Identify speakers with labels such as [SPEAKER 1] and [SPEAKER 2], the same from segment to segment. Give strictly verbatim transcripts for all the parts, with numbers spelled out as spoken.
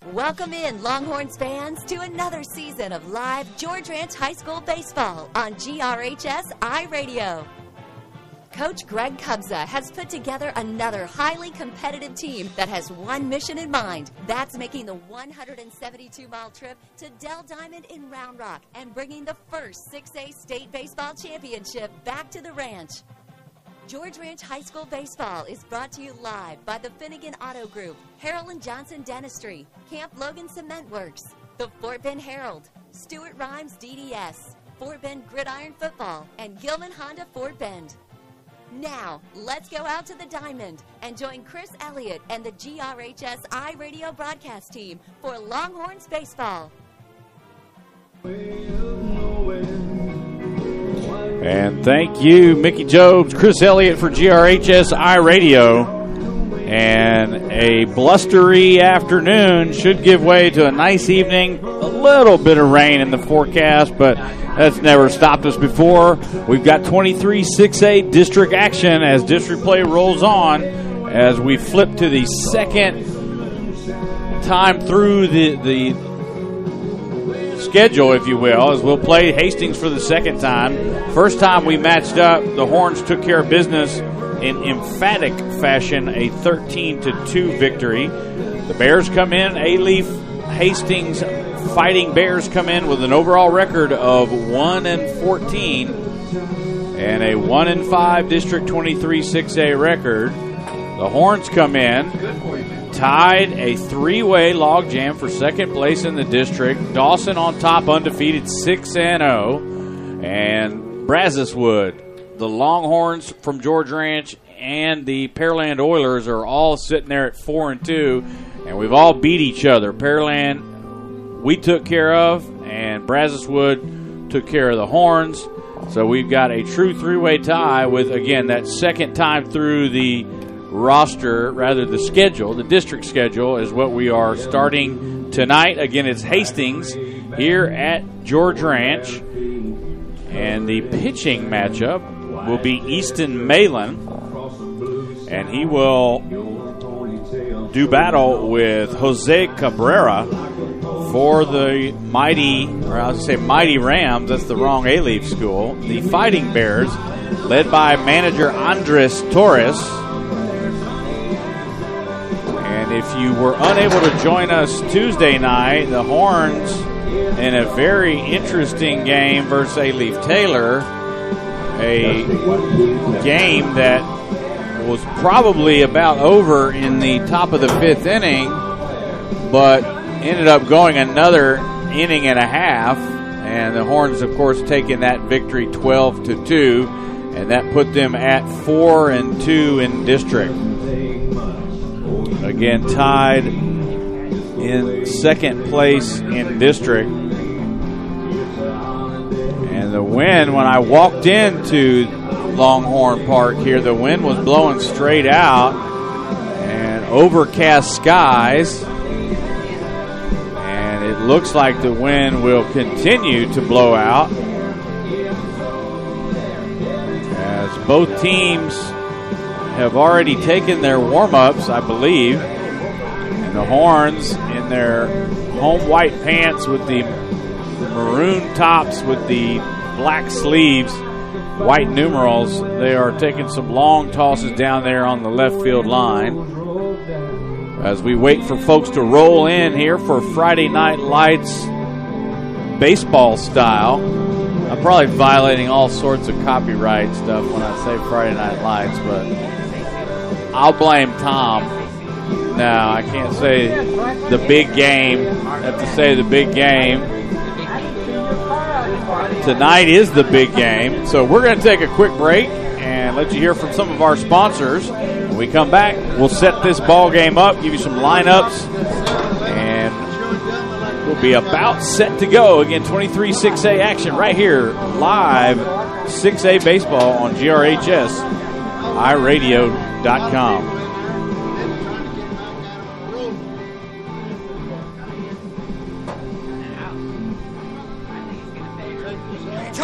[SPEAKER 1] Welcome in, Longhorns fans, to another season of live George Ranch High School baseball on G R H S iRadio. Coach Greg Cubza has put together another highly competitive team that has one mission in mind. That's making the one hundred seventy-two mile trip to Dell Diamond in Round Rock and bringing the first six A state baseball championship back to the ranch. George Ranch High School Baseball is brought to you live by the Finnegan Auto Group, Harrell and Johnson Dentistry, Camp Logan Cement Works, the Fort Bend Herald, Stuart Rhymes D D S, Fort Bend Gridiron Football, and Gilman Honda Fort Bend. Now, let's go out to the Diamond and join Chris Elliott and the G R H S iRadio broadcast team for Longhorns Baseball.
[SPEAKER 2] And thank you, Mickey Jobs, Chris Elliott for G R H S iRadio. And a blustery afternoon should give way to a nice evening. A little bit of rain in the forecast, but that's never stopped us before. We've got twenty-three six A district action as district play rolls on as we flip to the second time through the, the schedule, if you will, as we'll play Hastings for the second time. First time we matched up, the Horns took care of business in emphatic fashion, a thirteen to two victory. The Bears come in, A-Leaf Hastings Fighting Bears come in with an overall record of one and fourteen and a one and five District twenty-three six A record. The Horns come in, tied a three-way logjam for second place in the district. Dawson on top, undefeated, six and oh. And Brazoswood, the Longhorns from George Ranch, and the Pearland Oilers are all sitting there at four and two, and we've all beat each other. Pearland we took care of, and Brazoswood took care of the Horns. So we've got a true three-way tie with, again, that second time through the roster, rather the schedule, the district schedule is what we are starting tonight. Again, it's Hastings here at George Ranch, and the pitching matchup will be Easton Malin, and he will do battle with Jose Cabrera for the mighty, or I was going to say mighty Rams, that's the wrong A-Leaf school, the Fighting Bears, led by manager Andres Torres. And if you were unable to join us Tuesday night, the Horns, in a very interesting game versus A-Leaf Taylor, a game that was probably about over in the top of the fifth inning, but ended up going another inning and a half, and the Horns, of course, taking that victory twelve to two, and that put them at four and two in district. Again, tied in second place in district. And the wind, when I walked into Longhorn Park here, the wind was blowing straight out and overcast skies. And it looks like the wind will continue to blow out as both teams have already taken their warm-ups, I believe. And the Horns in their home white pants with the maroon tops with the black sleeves, white numerals, they are taking some long tosses down there on the left field line as we wait for folks to roll in here for Friday Night Lights baseball style. I'm probably violating all sorts of copyright stuff when I say Friday Night Lights, but I'll blame Tom. No, I can't say the big game. I have to say the big game. Tonight is the big game. So we're going to take a quick break and let you hear from some of our sponsors. When we come back, we'll set this ball game up, give you some lineups, and we'll be about set to go. Again, twenty-three six A action right here, live six A baseball on G R H S i radio dot com.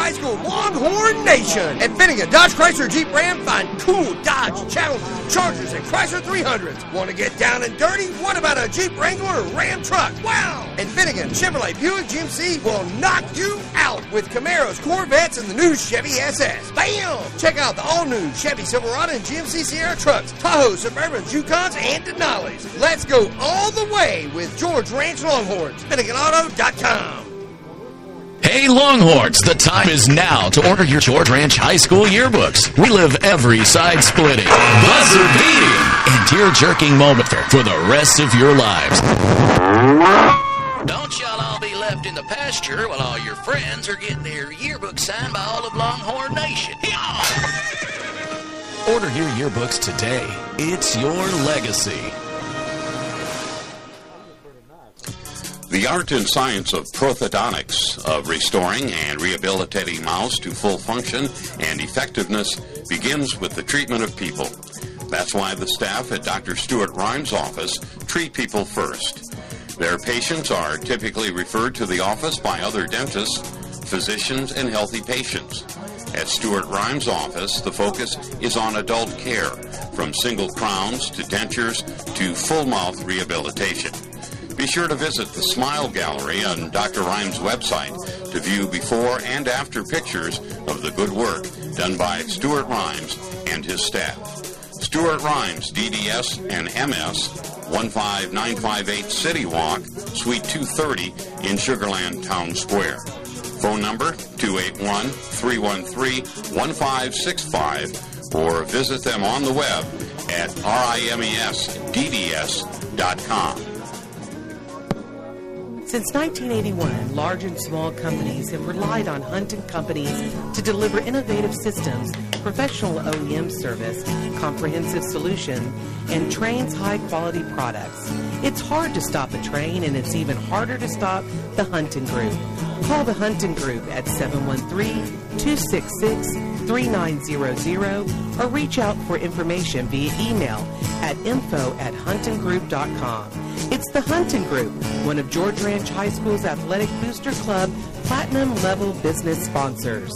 [SPEAKER 3] High School, Longhorn Nation. At Finnegan Dodge Chrysler Jeep Ram, find cool Dodge Challengers, Chargers, and Chrysler three hundreds. Want to get down and dirty? What about a Jeep Wrangler or Ram truck? Wow! And Finnegan Chevrolet Buick G M C will knock you out with Camaros, Corvettes, and the new Chevy S S. Bam! Check out the all-new Chevy Silverado and G M C Sierra trucks, Tahoe, Suburbans, Yukons, and Denali's. Let's go all the way with George Ranch Longhorns. Finnegan Auto dot com.
[SPEAKER 4] Hey Longhorns, the time is now to order your George Ranch High School yearbooks. Relive every side-splitting, buzzer-beating, and tear-jerking moment for the rest of your lives. Don't y'all all be left in the pasture while all your friends are getting their yearbooks signed by all of Longhorn Nation. Order your yearbooks today. It's your legacy.
[SPEAKER 5] The art and science of prosthodontics, of restoring and rehabilitating mouths to full function and effectiveness, begins with the treatment of people. That's why the staff at Doctor Stuart Rhymes' office treat people first. Their patients are typically referred to the office by other dentists, physicians, and healthy patients. At Stuart Rhymes' office, the focus is on adult care, from single crowns to dentures to full mouth rehabilitation. Be sure to visit the Smile Gallery on Doctor Rhymes' website to view before and after pictures of the good work done by Stuart Rhymes and his staff. Stuart Rhymes, D D S and M S, one five nine five eight City Walk, Suite two thirty in Sugarland Town Square. Phone number two eight one, three one three, one five six five or visit them on the web at rimes d d s dot com.
[SPEAKER 6] Since nineteen eighty-one, large and small companies have relied on Hunt and Companies to deliver innovative systems, professional O E M service, comprehensive solution, and Train's high-quality products. It's hard to stop a train, and it's even harder to stop the Hunting Group. Call the Hunting Group at seven one three, two six six, three nine zero zero or reach out for information via email at info at hunting group dot com. It's the Hunting Group, one of George Ranch High School's Athletic Booster Club Platinum Level Business sponsors.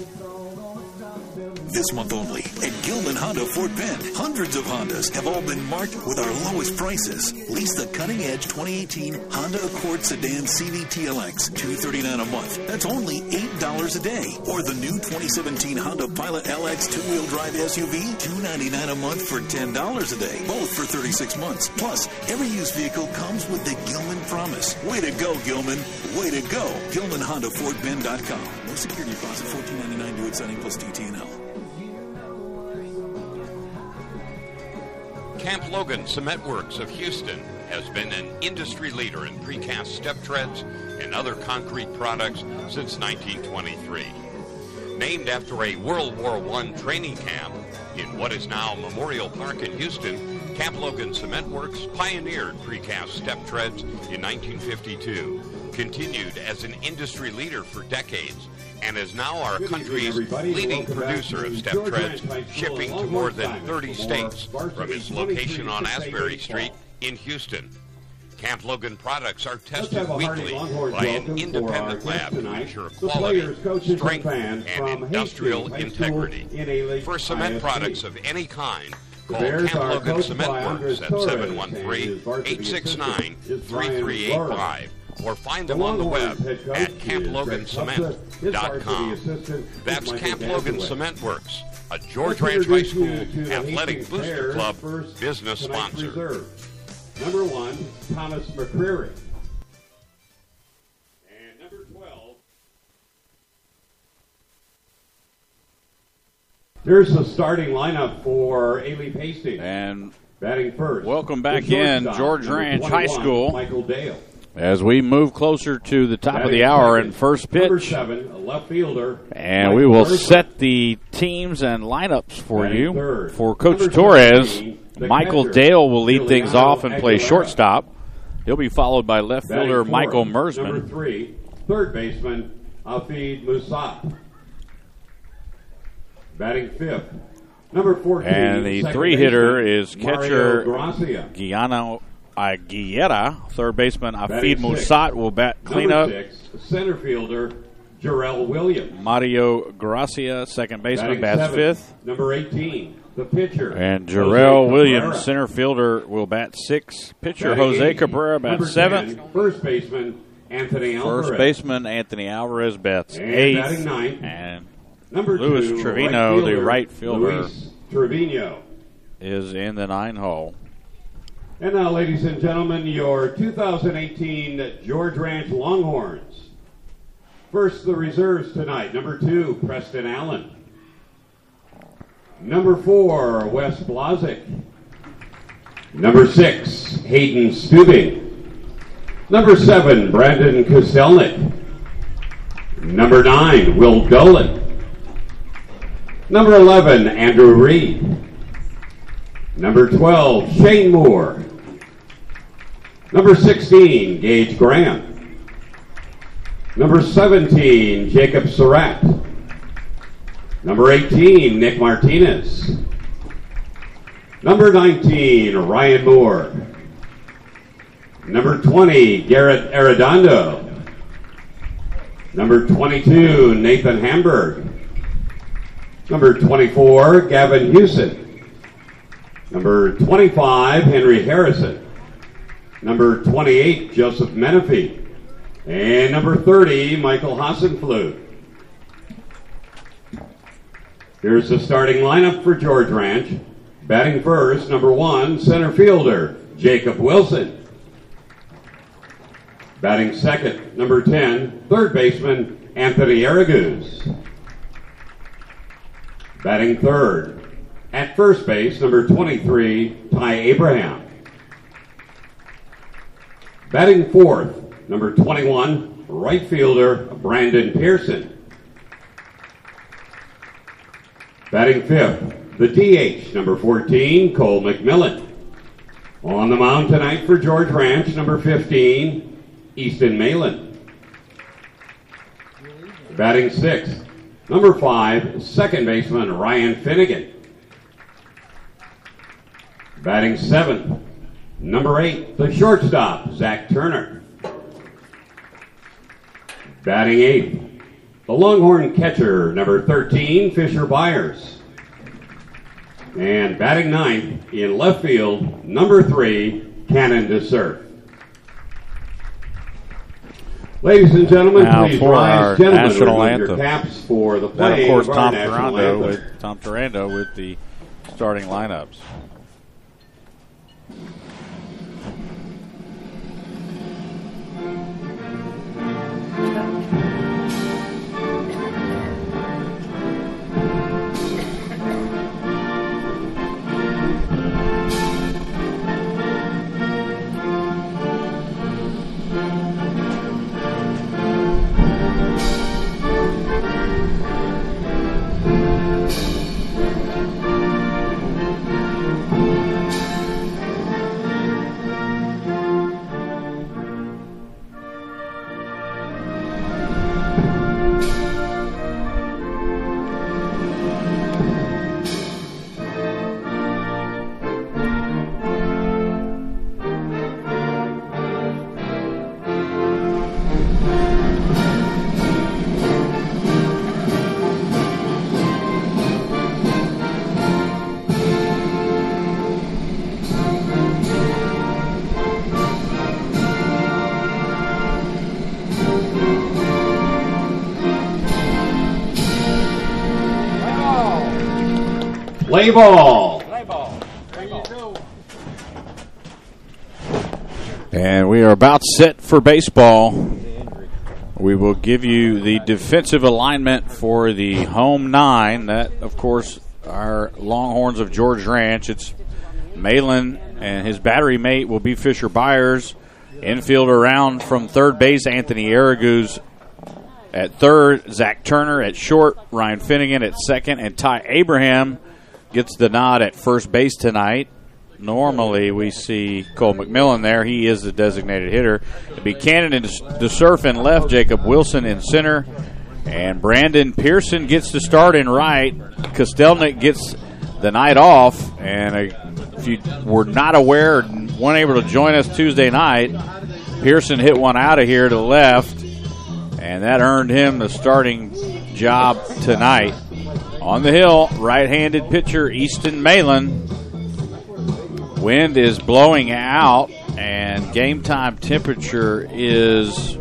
[SPEAKER 7] This month only at Gilman Honda Fort Bend, hundreds of Hondas have all been marked with our lowest prices. Lease the cutting-edge twenty eighteen Honda Accord Sedan C V T L X, two hundred thirty-nine dollars a month. That's only eight dollars a day. Or the new twenty seventeen Honda Pilot L X two-wheel drive S U V, two hundred ninety-nine dollars a month for ten dollars a day. Both for thirty-six months. Plus, every used vehicle comes with the Gilman Promise. Way to go, Gilman. Way to go. Gilman Honda Fort Bend dot com. No security deposit, fourteen ninety-nine due at signing plus T T and L.
[SPEAKER 8] Camp Logan Cement Works of Houston has been an industry leader in precast step treads and other concrete products since nineteen twenty-three. Named after a World War One training camp in what is now Memorial Park in Houston, Camp Logan Cement Works pioneered precast step treads in nineteen fifty-two, continued as an industry leader for decades, and is now our country's leading producer of step treads, shipping to more than thirty states from its location on Asbury Street in Houston. Camp Logan products are tested weekly by an independent lab to ensure quality, strength, and industrial integrity. For cement products of any kind, call Camp Logan Cement Works at seven one three, eight six nine, three three eight five. Or find them on the web at camp logan cement dot com. That's Camp Logan Cement Works, a George Ranch High School Athletic Booster Club business sponsor.
[SPEAKER 9] Number one, Thomas McCreary. And number twelve. Here's the starting lineup for Ailey Hastings.
[SPEAKER 2] And
[SPEAKER 9] batting first.
[SPEAKER 2] Welcome back in George Ranch High School.
[SPEAKER 9] Michael Dale.
[SPEAKER 2] As we move closer to the top of the hour and first pitch.
[SPEAKER 9] Number seven, a left fielder.
[SPEAKER 2] And we will set the teams and lineups for you. For Coach Torres, Michael Dale will lead things off and play shortstop. He'll be followed by left fielder Michael Mersman.
[SPEAKER 9] Number three, third baseman, Hafid Musat. Batting fifth, number fourteen.
[SPEAKER 2] And the three-hitter is catcher Guiano Aguilera. Third baseman Hafid Musat will bat cleanup.
[SPEAKER 9] Number six, center fielder Jarrell Williams.
[SPEAKER 2] Mario Gracia, second baseman, bats
[SPEAKER 9] seventh,
[SPEAKER 2] fifth.
[SPEAKER 9] Number eighteen, the pitcher.
[SPEAKER 2] And Jarrell
[SPEAKER 9] Jose
[SPEAKER 2] Williams,
[SPEAKER 9] Cabrera.
[SPEAKER 2] center fielder, will bat six. Pitcher
[SPEAKER 9] Batting
[SPEAKER 2] Jose
[SPEAKER 9] eight,
[SPEAKER 2] Cabrera
[SPEAKER 9] number
[SPEAKER 2] bats seventh.
[SPEAKER 9] ten, first baseman Anthony Alvarez.
[SPEAKER 2] First baseman Anthony Alvarez bats
[SPEAKER 9] And
[SPEAKER 2] eighth.
[SPEAKER 9] batting ninth,
[SPEAKER 2] And
[SPEAKER 9] number
[SPEAKER 2] Luis
[SPEAKER 9] two,
[SPEAKER 2] Trevino,
[SPEAKER 9] right
[SPEAKER 2] the
[SPEAKER 9] fielder,
[SPEAKER 2] right fielder,
[SPEAKER 9] Luis Trevino.
[SPEAKER 2] is in the nine hole.
[SPEAKER 9] And now, ladies and gentlemen, your two thousand eighteen George Ranch Longhorns. First, the reserves tonight. Number two, Preston Allen. Number four, Wes Blazik. Number six, Hayden Stubing. Number seven, Brandon Kostelnik. Number nine, Will Dolan. Number eleven, Andrew Reed. Number twelve, Shane Moore. Number sixteen, Gage Graham. Number seventeen, Jacob Surratt. Number eighteen, Nick Martinez. Number nineteen, Ryan Moore. Number twenty, Garrett Arredondo. Number twenty-two, Nathan Hamburg. Number twenty-four, Gavin Hewson. Number twenty-five, Henry Harrison. Number twenty-eight, Joseph Menifee. And number thirty, Michael Hassenflug. Here's the starting lineup for George Ranch. Batting first, number one, center fielder, Jacob Wilson. Batting second, number ten, third baseman, Anthony Araguz. Batting third, at first base, number twenty-three, Ty Abraham. Batting fourth, number twenty-one, right fielder, Brandon Pearson. Batting fifth, the D H, number fourteen, Cole McMillan. On the mound tonight for George Ranch, number fifteen, Easton Malin. Batting sixth, number five, second baseman, Ryan Finnegan. Batting seventh, number eight, the shortstop, Zach Turner. Batting eighth, the Longhorn catcher, number thirteen, Fisher Byers. And batting ninth, in left field, number three, Cannon DeSerf. Ladies and gentlemen,
[SPEAKER 2] Now
[SPEAKER 9] please
[SPEAKER 2] for
[SPEAKER 9] rise.
[SPEAKER 2] our
[SPEAKER 9] Gentlemen,
[SPEAKER 2] national
[SPEAKER 9] remove
[SPEAKER 2] anthem.
[SPEAKER 9] your caps for the
[SPEAKER 2] That,
[SPEAKER 9] play
[SPEAKER 2] of course,
[SPEAKER 9] of our
[SPEAKER 2] Tom
[SPEAKER 9] national
[SPEAKER 2] Durando
[SPEAKER 9] anthem.
[SPEAKER 2] with Tom Durando with the starting lineups.
[SPEAKER 9] Play ball.
[SPEAKER 2] And we are about set for baseball. We will give you the defensive alignment for the home nine. That, of course, our Longhorns of George Ranch. It's Malin, and his battery mate will be Fisher Byers. Infield around from third base, Anthony Araguz. At third, Zach Turner. At short, Ryan Finnegan. At second, and Ty Abraham gets the nod at first base tonight. Normally, we see Cole McMillan there. He is the designated hitter. It'll be Cannon and DeSerf in left, Jacob Wilson in center, and Brandon Pearson gets the start in right. Kostelnik gets the night off, and uh, if you were not aware and weren't able to join us Tuesday night, Pearson hit one out of here to the left, and that earned him the starting job tonight. On the hill, right-handed pitcher Easton Malin. Wind is blowing out, and game time temperature is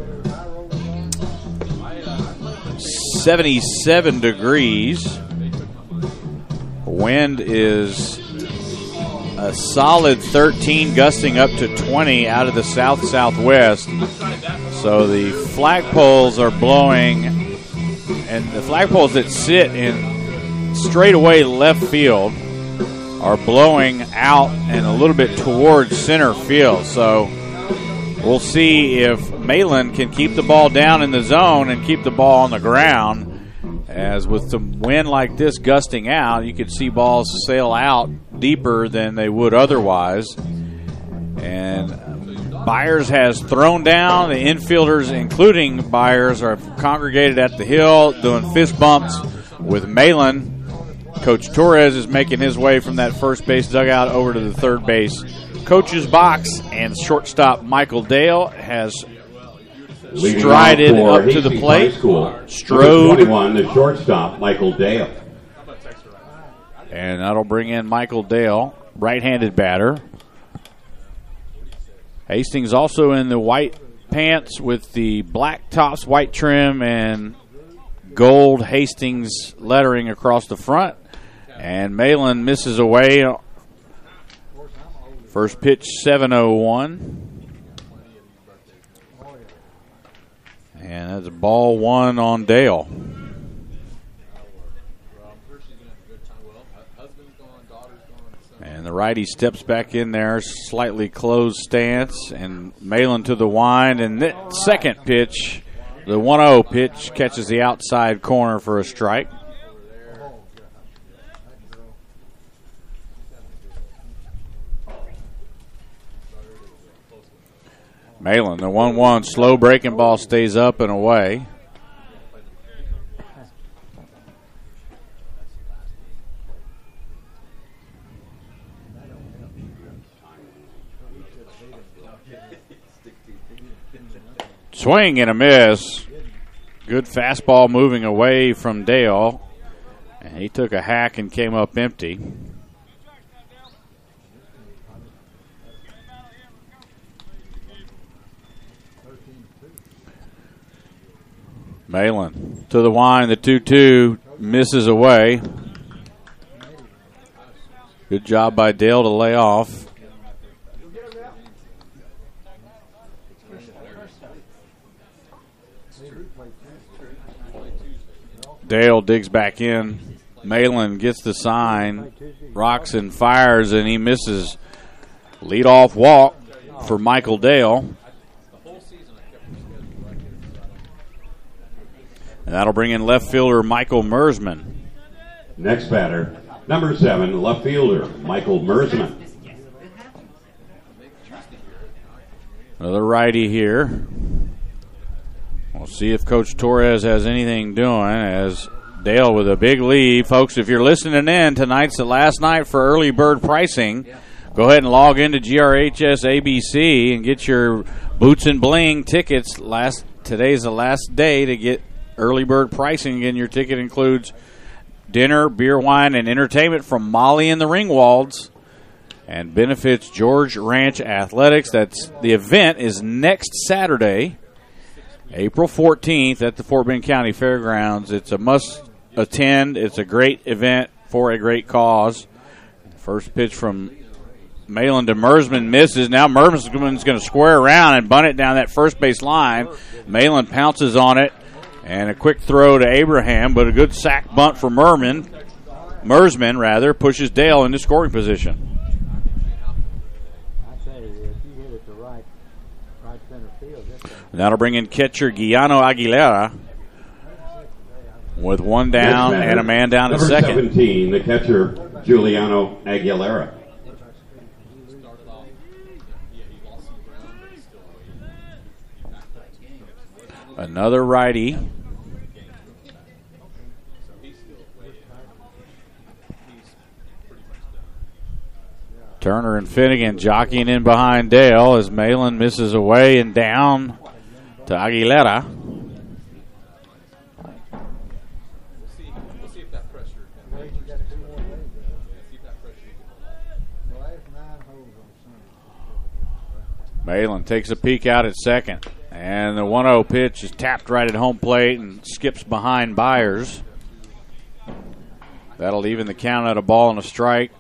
[SPEAKER 2] seventy-seven degrees. Wind is a solid thirteen, gusting up to twenty out of the south-southwest. So the flagpoles are blowing, and the flagpoles that sit in straightaway left field are blowing out and a little bit towards center field. So we'll see if Malin can keep the ball down in the zone and keep the ball on the ground. As with some wind like this gusting out, you could see balls sail out deeper than they would otherwise. And Byers has thrown down. The infielders, including Byers, are congregated at the hill doing fist bumps with Malin. Coach Torres is making his way from that first base dugout over to the third base coach's box, and shortstop Michael Dale has strided up to the plate. Strode.
[SPEAKER 9] twenty-one, the shortstop, Michael Dale.
[SPEAKER 2] And that'll bring in Michael Dale, right-handed batter. Hastings also in the white pants with the black tops, white trim, and gold Hastings lettering across the front. And Malin misses away. First pitch, seven oh one. And that's ball one on Dale. And the righty steps back in there, slightly closed stance, and Malin to the wind. And that second pitch, the one oh pitch, catches the outside corner for a strike. Malin, the one one slow breaking ball stays up and away. Swing and a miss. Good fastball moving away from Dale. And he took a hack and came up empty. Malin to the wind, the two two misses away. Good job by Dale to lay off. Dale digs back in. Malin gets the sign, rocks and fires, and he misses. Leadoff walk for Michael Dale. And that'll bring in left fielder Michael Mersman.
[SPEAKER 9] Next batter, number seven, left fielder Michael Mersman.
[SPEAKER 2] Another righty here. We'll see if Coach Torres has anything doing as Dale with a big lead. Folks, if you're listening in, tonight's the last night for early bird pricing. Go ahead and log into G R H S A B C and get your Boots and Bling tickets. Last Today's the last day to get early bird pricing. Again, your ticket includes dinner, beer, wine, and entertainment from Molly and the Ringwalds, and benefits George Ranch Athletics. That's the event is next Saturday, April fourteenth, at the Fort Bend County Fairgrounds. It's a must attend. It's a great event for a great cause. First pitch from Malin to Mersman misses. Now Mersman's going to square around and bunt it down that first base line. Malin pounces on it. And a quick throw to Abraham, but a good sack bunt for Merman. Mersman, rather, pushes Dale into scoring position. That'll bring in catcher Guillermo Aguilera with one down and a man down at second.
[SPEAKER 9] Number seventeen, the catcher Giuliano Aguilera.
[SPEAKER 2] Another righty. Turner and Finnegan jockeying in behind Dale as Malin misses away and down to Aguilera. Malin takes a peek out at second. And the one oh pitch is tapped right at home plate and skips behind Byers. That'll even the count at a ball and a strike.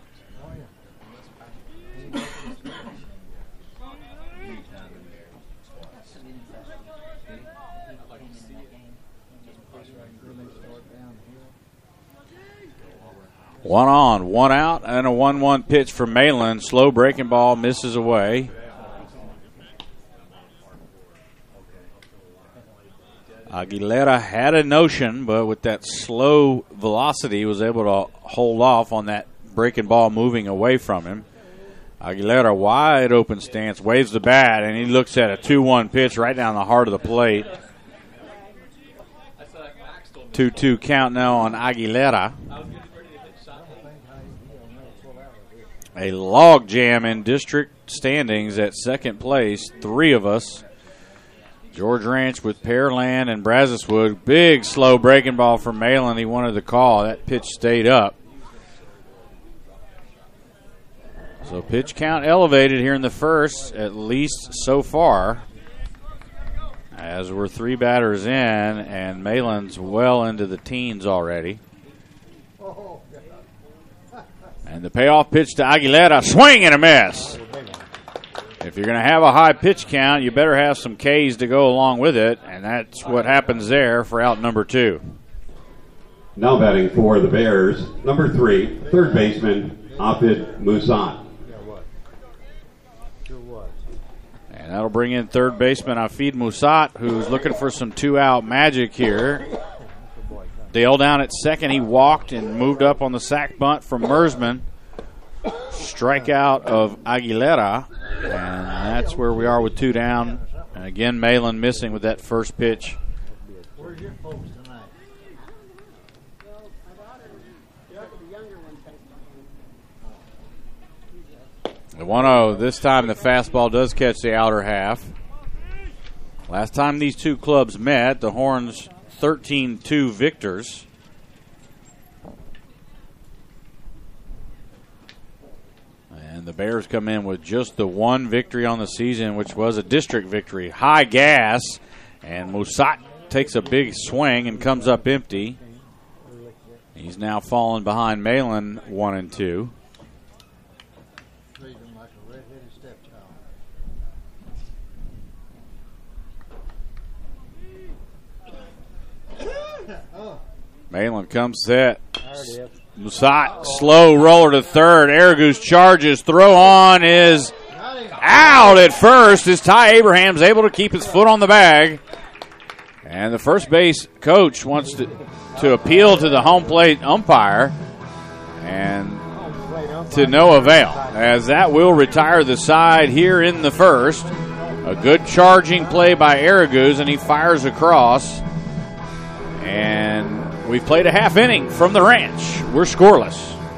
[SPEAKER 2] One on, one out, and a one one pitch for Malin. Slow breaking ball misses away. Aguilera had a notion, but with that slow velocity, was able to hold off on that breaking ball moving away from him. Aguilera, wide open stance, waves the bat, and he looks at a two one pitch right down the heart of the plate. two two count now on Aguilera. A log jam in district standings at second place. Three of us. George Ranch with Pearland and Brazoswood. Big slow breaking ball from Malin. He wanted the call. That pitch stayed up. So pitch count elevated here in the first, at least so far. As we're three batters in, and Malin's well into the teens already. And the payoff pitch to Aguilera, swing and a miss. If you're going to have a high pitch count, you better have some Ks to go along with it, and that's what happens there for out number two.
[SPEAKER 9] Now batting for the Bears, number three, third baseman, Afid Musat.
[SPEAKER 2] And that'll bring in third baseman Afid Musat, who's looking for some two-out magic here. Dale down at second. He walked and moved up on the sac bunt from Mersman. Strikeout of Aguilera. And that's where we are with two down. And again, Malin missing with that first pitch.
[SPEAKER 10] Where's your folks tonight?
[SPEAKER 2] The one oh, this time the fastball does catch the outer half. Last time these two clubs met, the Horns thirteen two victors. And the Bears come in with just the one victory on the season, which was a district victory. High gas, and Musat takes a big swing and comes up empty. He's now fallen behind Malin one and two. Malin comes set. Musat, slow roller to third. Aragoose charges. Throw on is out at first as Ty Abraham's able to keep his foot on the bag. And the first base coach wants to, to appeal to the home plate umpire. And to no avail, as that will retire the side here in the first. A good charging play by Aragoose, and he fires across. And we've played a half inning from the ranch. We're scoreless.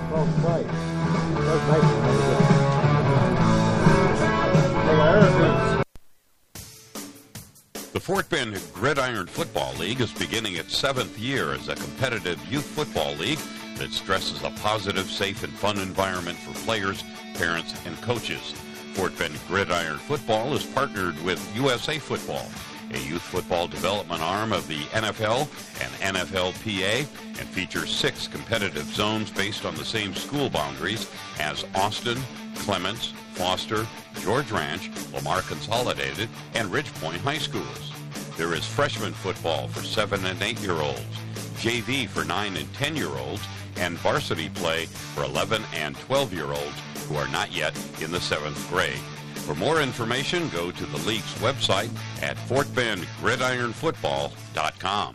[SPEAKER 8] The Fort Bend Gridiron Football League is beginning its seventh year as a competitive youth football league that stresses a positive, safe, and fun environment for players, parents, and coaches. Fort Bend Gridiron Football is partnered with U S A Football, a youth football development arm of the N F L and N F L P A, and features six competitive zones based on the same school boundaries as Austin, Clements, Foster, George Ranch, Lamar Consolidated, and Ridge Point High Schools. There is freshman football for seven and eight year olds, J V for nine and ten year olds, and varsity play for eleven and twelve year olds who are not yet in the seventh grade. For more information, go to the league's website at fort bend gridiron football dot com.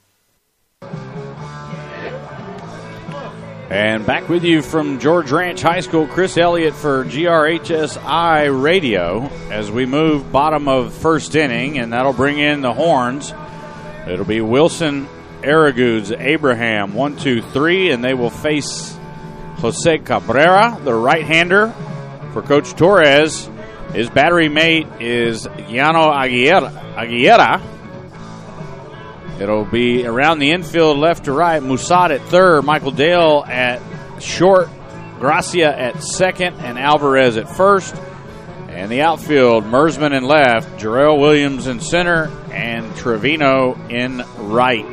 [SPEAKER 2] And back with you from George Ranch High School, Chris Elliott for G R H S I Radio as we move bottom of first inning, and that'll bring in the Horns. It'll be Wilson, Aragoose, Abraham, one, two, three, and they will face Jose Cabrera, the right-hander for Coach Torres. His battery mate is Yano Aguilera. Aguilera. It'll be around the infield left to right. Musat at third, Michael Dale at short, Gracia at second, and Alvarez at first. And the outfield, Mersman in left, Jarrell Williams in center, and Trevino in right.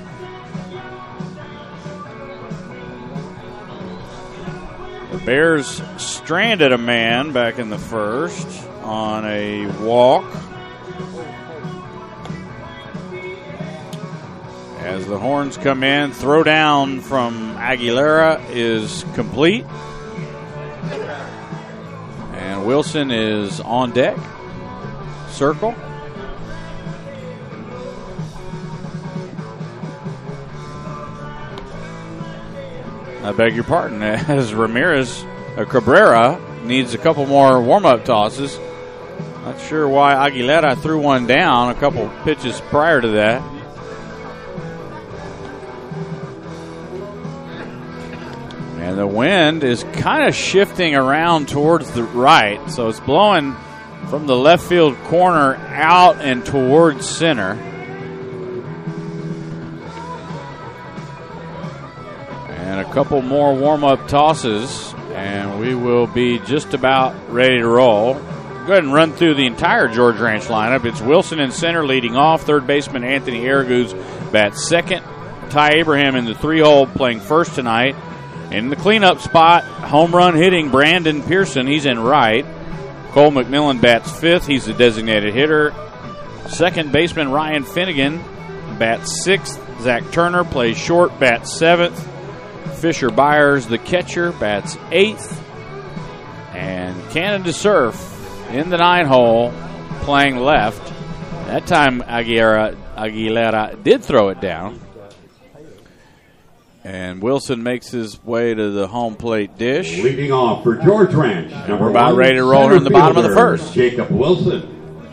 [SPEAKER 2] The Bears stranded a man back in the first on a walk. As the horns come in, throw down from Aguilera is complete. And Wilson is on deck. Circle. I beg your pardon, as Ramirez, uh, Cabrera needs a couple more warm-up tosses. Not sure why Aguilera threw one down a couple pitches prior to that. And the wind is kind of shifting around towards the right, so it's blowing from the left field corner out and towards center. And a couple more warm-up tosses, and we will be just about ready to roll. Go ahead and run through the entire George Ranch lineup. It's Wilson in center leading off. Third baseman Anthony Araguz bats second. Ty Abraham in the three-hole playing first tonight. In the cleanup spot, home run hitting Brandon Pearson. He's in right. Cole McMillan bats fifth. He's the designated hitter. Second baseman Ryan Finnegan bats sixth. Zach Turner plays short, bats seventh. Fisher Byers, the catcher, bats eighth. And Canada Surf in the nine hole playing left. That time Aguilera, Aguilera did throw it down. And Wilson makes his way to the home plate dish.
[SPEAKER 9] Leading off for George Ranch.
[SPEAKER 2] And we're about ready to roll her in the bottom of the first.
[SPEAKER 9] Jacob Wilson.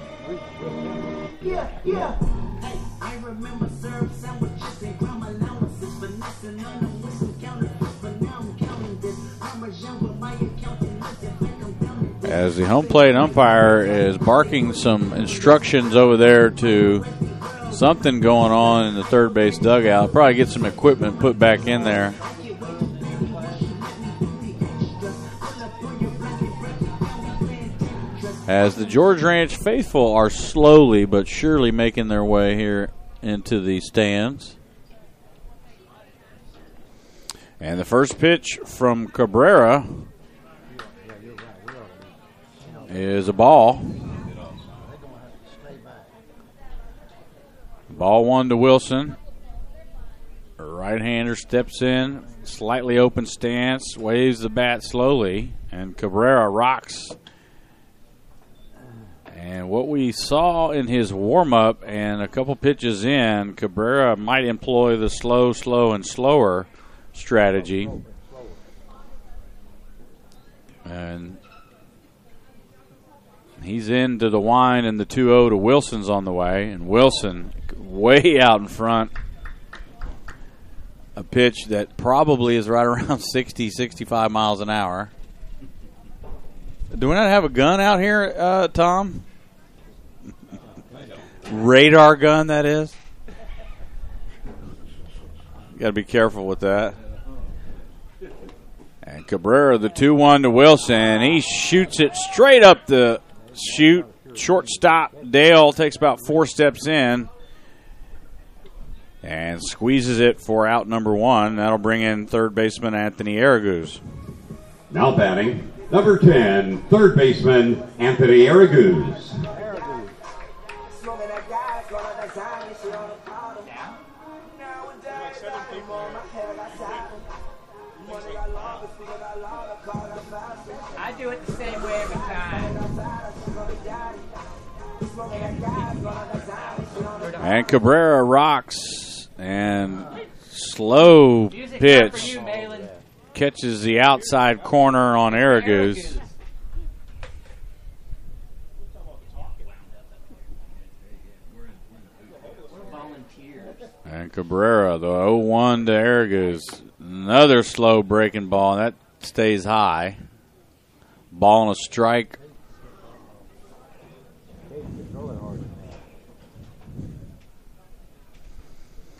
[SPEAKER 11] Yeah, yeah. Hey, I remember syrup sandwiches and crumb allowances, finessing on them with some counterfeits, but now I'm counting this. I'm a young with my accounting, I think I'm counting this.
[SPEAKER 2] As the home plate umpire is barking some instructions over there to something going on in the third base dugout. Probably get some equipment put back in there. As the George Ranch faithful are slowly but surely making their way here into the stands. And the first pitch from Cabrera is a ball. Ball one to Wilson. Right-hander steps in, slightly open stance, waves the bat slowly, and Cabrera rocks. And what we saw in his warm-up and a couple pitches in, Cabrera might employ the slow, slow, and slower strategy. And he's into the wind, and the two oh to Wilson's on the way. And Wilson way out in front. A pitch that probably is right around sixty, sixty-five miles an hour. Do we not have a gun out here, uh, Tom? Radar gun, that is. Got to be careful with that. And Cabrera, the two one to Wilson. He shoots it straight up the chute. Shortstop Dale takes about four steps in and squeezes it for out number one. That'll bring in third baseman Anthony Araguz.
[SPEAKER 9] Now batting, number ten, third baseman Anthony Araguz.
[SPEAKER 12] I do it the same way every time.
[SPEAKER 2] And Cabrera rocks, and slow pitch catches the outside corner on Araguz. And Cabrera, the oh one to Araguz. Another slow breaking ball, and that stays high. Ball and a strike.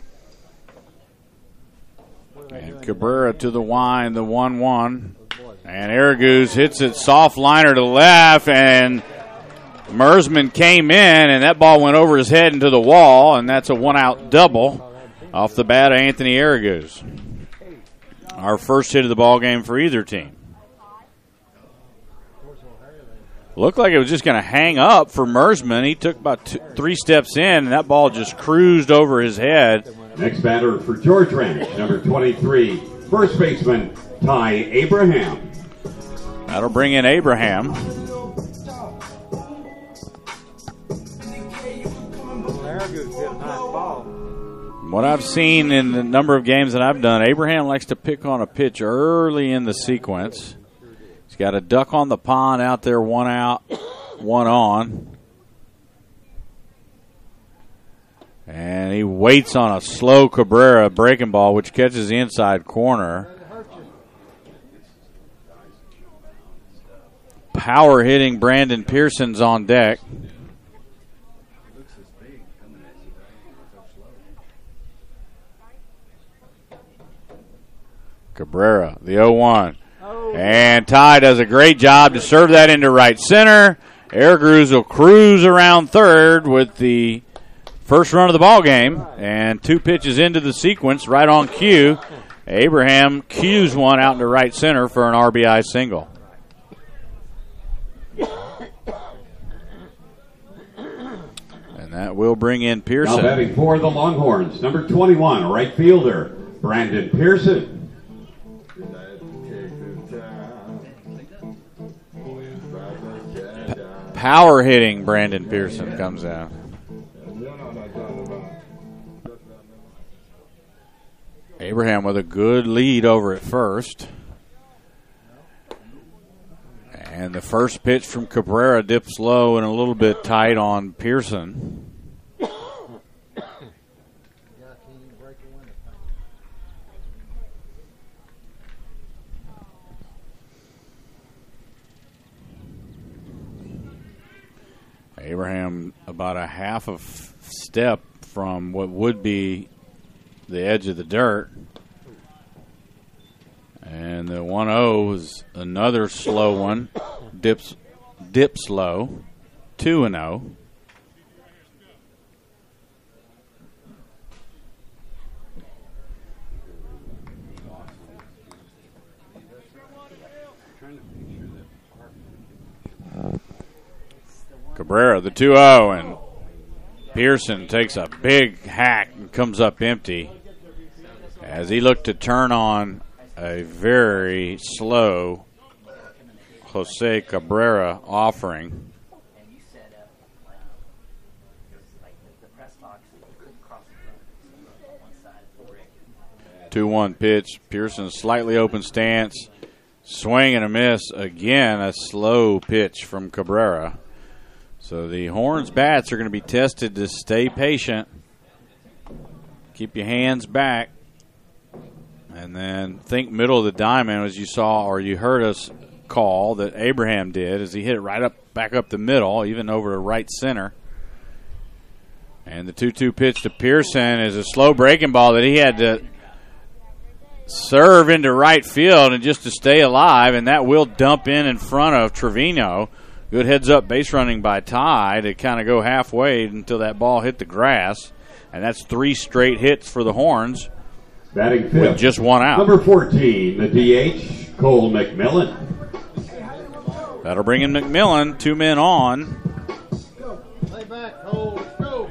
[SPEAKER 2] And Cabrera to the wind, the one one. And Araguz hits it soft liner to left, and Mersman came in, and that ball went over his head into the wall, and that's a one-out double off the bat of Anthony Araguz. Our first hit of the ball game for either team. Looked like it was just going to hang up for Mersman. He took about two, three steps in, and that ball just cruised over his head.
[SPEAKER 9] Next batter for George Ranch, number twenty-three, first baseman Ty Abraham.
[SPEAKER 2] That'll bring in Abraham. What I've seen in the number of games that I've done, Abraham likes to pick on a pitch early in the sequence. He's got a duck on the pond out there, one out, one on. And he waits on a slow Cabrera breaking ball, which catches the inside corner. Power hitting Brandon Pearson's on deck. Cabrera, the oh one. And Ty does a great job to serve that into right center. Araguz will cruise around third with the first run of the ball game. And two pitches into the sequence, right on cue. Abraham cues one out into right center for an R B I single. And that will bring in Pearson.
[SPEAKER 9] Now batting for the Longhorns, number twenty-one, right fielder, Brandon Pearson.
[SPEAKER 2] Power hitting Brandon Pearson comes out. Abraham with a good lead over at first. And the first pitch from Cabrera dips low and a little bit tight on Pearson. Abraham about a half a f- step from what would be the edge of the dirt. And the one oh is another slow one. Dips dips low. two and oh. Cabrera, the two oh, and Pearson takes a big hack and comes up empty as he looked to turn on a very slow Jose Cabrera offering. two one pitch. Pearson slightly open stance. Swing and a miss. Again, a slow pitch from Cabrera. So the Horns bats are going to be tested to stay patient. Keep your hands back. And then think middle of the diamond, as you saw or you heard us call that Abraham did, as he hit it right up, back up the middle, even over to right center. And the two two pitch to Pearson is a slow breaking ball that he had to serve into right field and just to stay alive, and that will dump in in front of Trevino. Good heads-up base running by Ty to kind of go halfway until that ball hit the grass. And that's three straight hits for the Horns.
[SPEAKER 9] Batting fifth,
[SPEAKER 2] with just one out.
[SPEAKER 9] Number fourteen, the D H, Cole McMillan.
[SPEAKER 2] That'll bring in McMillan, two men on.
[SPEAKER 10] Lay back, Cole, let's go.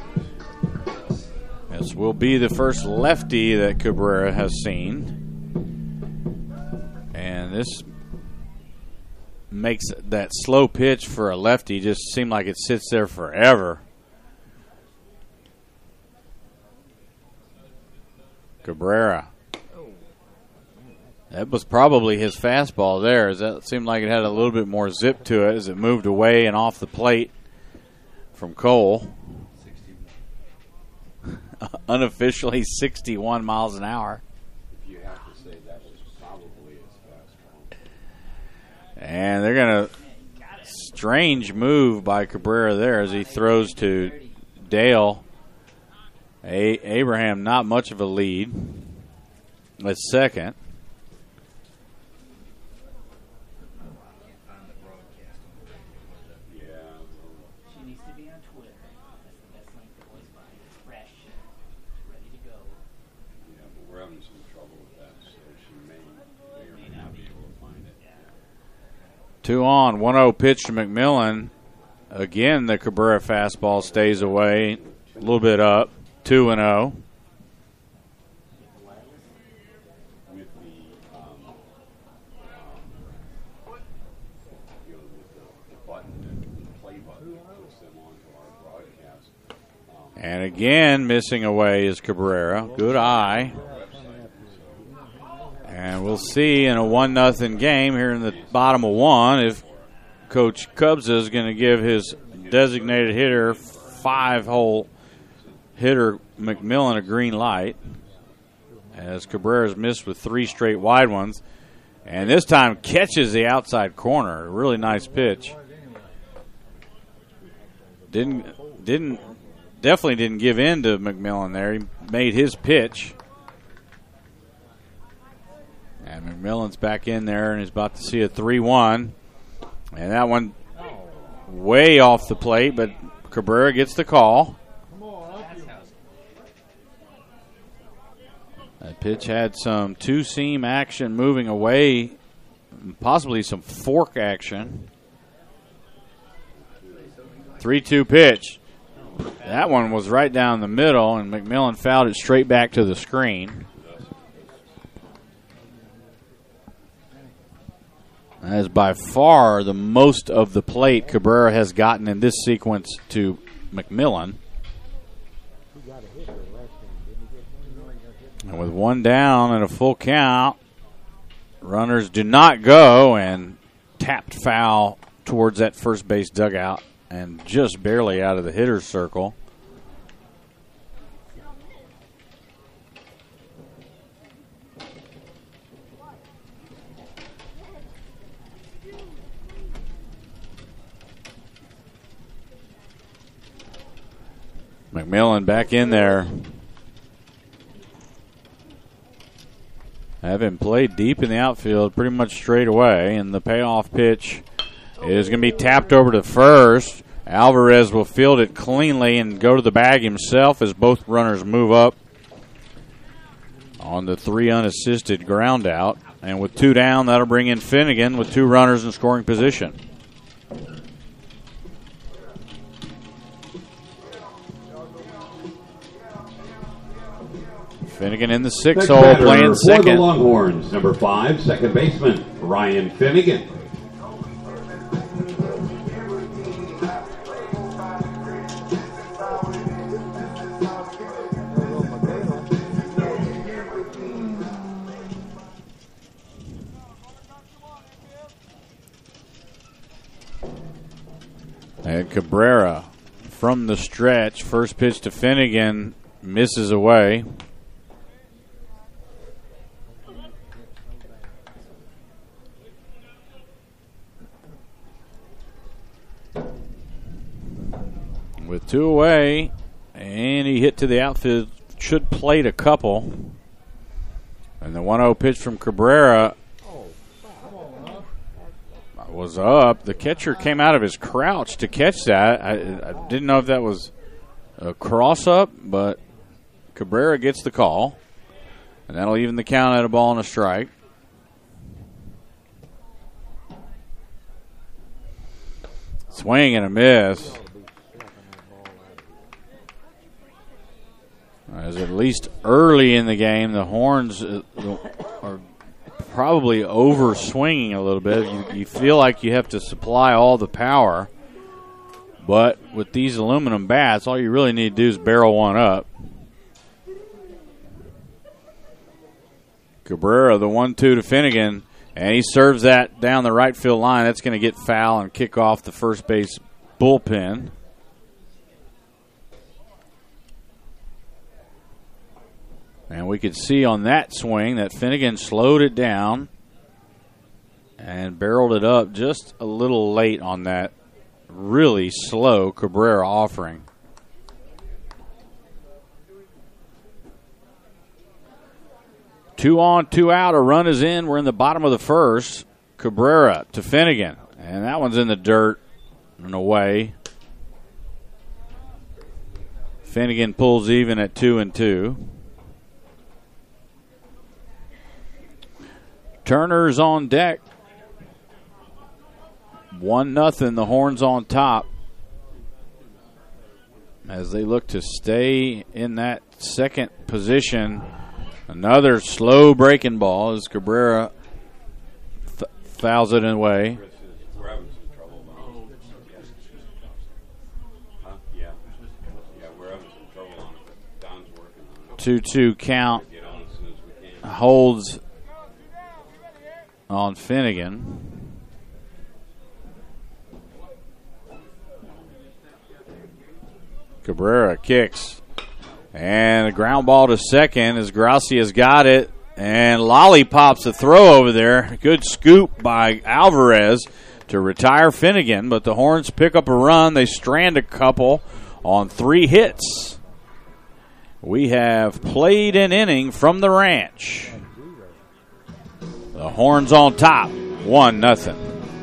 [SPEAKER 2] This will be the first lefty that Cabrera has seen. And this makes that slow pitch for a lefty just seem like it sits there forever. Cabrera. That was probably his fastball there. As that seemed like it had a little bit more zip to it as it moved away and off the plate from Cole. Unofficially sixty-one miles an hour.
[SPEAKER 13] If you have to say that was probably his fastball.
[SPEAKER 2] And they're going to strange move by Cabrera there as he throws to Dale. A- Abraham, not much of a lead at second.
[SPEAKER 12] be on Twitter. That's the best link to always buy. It's fresh, ready to go.
[SPEAKER 13] Yeah, but we're having some trouble with that, so she may, may or may not be able to find it. Yeah.
[SPEAKER 2] Two on, one oh pitch to McMillan. Again, the Cabrera fastball stays away, a little bit up, two and oh.
[SPEAKER 13] With the, um, um, you know, with the, the button, the play button that puts them onto our broadcast. Um,
[SPEAKER 2] And again, missing away is Cabrera. Good eye. And we'll see in a one nothing game here in the bottom of one if Coach Cubs is going to give his designated hitter, five-hole hitter McMillan, a green light, as Cabrera's missed with three straight wide ones. And this time catches the outside corner. A really nice pitch. Didn't, didn't, definitely didn't give in to McMillan there. He made his pitch. And McMillan's back in there and is about to see a three one. And that one way off the plate, but Cabrera gets the call. That pitch had some two-seam action moving away, possibly some fork action. three two pitch. That one was right down the middle, and McMillan fouled it straight back to the screen. That is by far the most of the plate Cabrera has gotten in this sequence to McMillan. And with one down and a full count, runners do not go, and tapped foul towards that first base dugout and just barely out of the hitter's circle. McMillan back in there. Having played deep in the outfield pretty much straight away, and the payoff pitch is going to be tapped over to first. Alvarez will field it cleanly and go to the bag himself as both runners move up on the three unassisted ground out. And with two down, that'll bring in Finnegan with two runners in scoring position. Finnegan in the six
[SPEAKER 9] Next
[SPEAKER 2] hole,
[SPEAKER 9] batter
[SPEAKER 2] playing
[SPEAKER 9] for
[SPEAKER 2] second.
[SPEAKER 9] the Longhorns, number five, second baseman, Ryan Finnegan.
[SPEAKER 2] And Cabrera from the stretch, first pitch to Finnegan, misses away. With two away, and he hit to the outfield, should plate a couple. And the one oh pitch from Cabrera was up. The catcher came out of his crouch to catch that. I, I didn't know if that was a cross-up, but Cabrera gets the call. And that'll even the count at a ball and a strike. Swing and a miss. As at least early in the game, the Horns are probably over swinging a little bit. You, you feel like you have to supply all the power, but with these aluminum bats, all you really need to do is barrel one up. Cabrera, the one two to Finnegan, and he serves that down the right field line. That's going to get foul and kick off the first base bullpen. And we could see on that swing that Finnegan slowed it down and barreled it up just a little late on that really slow Cabrera offering. Two on, two out. A run is in. We're in the bottom of the first. Cabrera to Finnegan. And that one's in the dirt and away. Finnegan pulls even at two and two. Turner's on deck. One nothing. The Horns on top as they look to stay in that second position. Another slow breaking ball as Cabrera f- fouls it away. two two count holds on Finnegan. Cabrera kicks. And a ground ball to second as Gracia's got it. And lollipops a throw over there. Good scoop by Alvarez to retire Finnegan. But the Horns pick up a run. They strand a couple on three hits. We have played an inning from the ranch. The Horns on top, one nothing.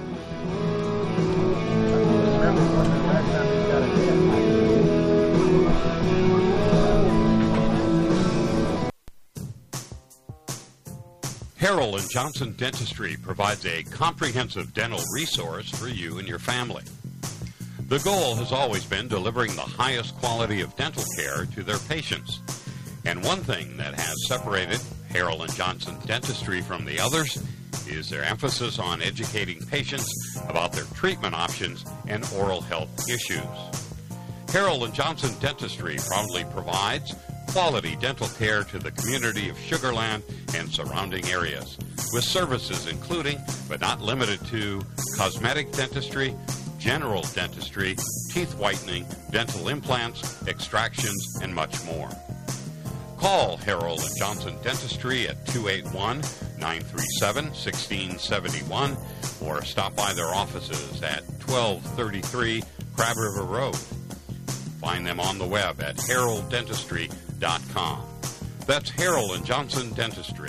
[SPEAKER 8] Harrell and Johnson Dentistry provides a comprehensive dental resource for you and your family. The goal has always been delivering the highest quality of dental care to their patients. And one thing that has separated Harrell and Johnson Dentistry from the others is their emphasis on educating patients about their treatment options and oral health issues. Harrell and Johnson Dentistry proudly provides quality dental care to the community of Sugar Land and surrounding areas, with services including, but not limited to, cosmetic dentistry, general dentistry, teeth whitening, dental implants, extractions, and much more. Call Harrell and Johnson Dentistry at two eight one, nine three seven, one six seven one or stop by their offices at twelve thirty-three Crab River Road. Find them on the web at harrell dentistry dot com. That's Harrell and Johnson Dentistry.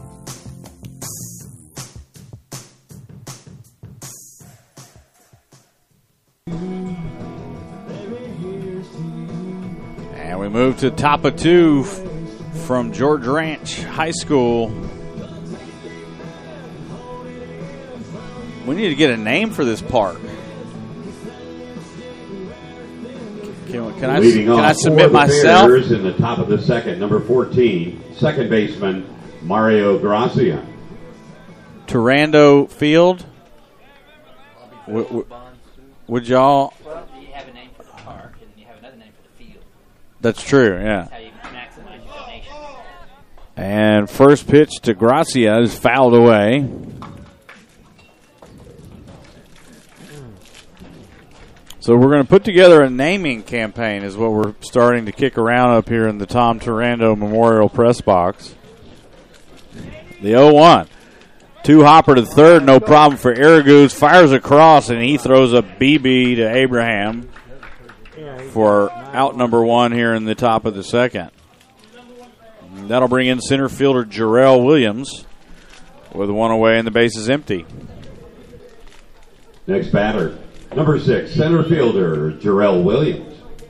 [SPEAKER 2] And we move to top of two from George Ranch High School. We need to get a name for this park. Can, can I,
[SPEAKER 9] Leading
[SPEAKER 2] can
[SPEAKER 9] off
[SPEAKER 2] I submit
[SPEAKER 9] for the
[SPEAKER 2] myself?
[SPEAKER 9] Bears in the top of the second, number fourteen, second baseman Mario Gracia.
[SPEAKER 2] Turando Field. W- w- would y'all?
[SPEAKER 12] Well, you have a name for the park, and you have another name for the field.
[SPEAKER 2] That's true, yeah.
[SPEAKER 12] That's how you maximize your donation.
[SPEAKER 2] And first pitch to Gracia is fouled away. So we're going to put together a naming campaign is what we're starting to kick around up here in the Tom Turando Memorial Press Box. The oh one. Two hopper to third, no problem for Aragoose. Fires across, and he throws a B B to Abraham for out number one here in the top of the second. That'll bring in center fielder Jarrell Williams with one away and the base is empty.
[SPEAKER 9] Next batter, number six, center fielder Jarrell Williams.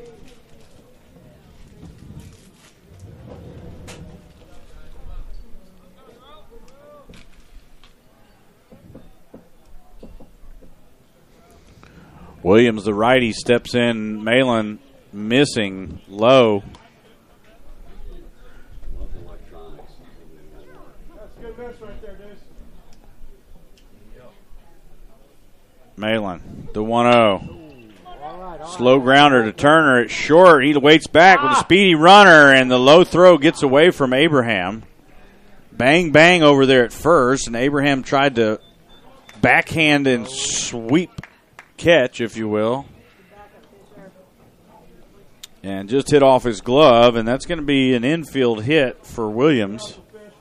[SPEAKER 2] Williams, the righty, steps in. Malin missing low. Malin, the one oh. Slow grounder to Turner. It's short. He waits back with a speedy runner, and the low throw gets away from Abraham. Bang, bang over there at first, and Abraham tried to backhand and sweep catch, if you will, and just hit off his glove, and that's going to be an infield hit for Williams.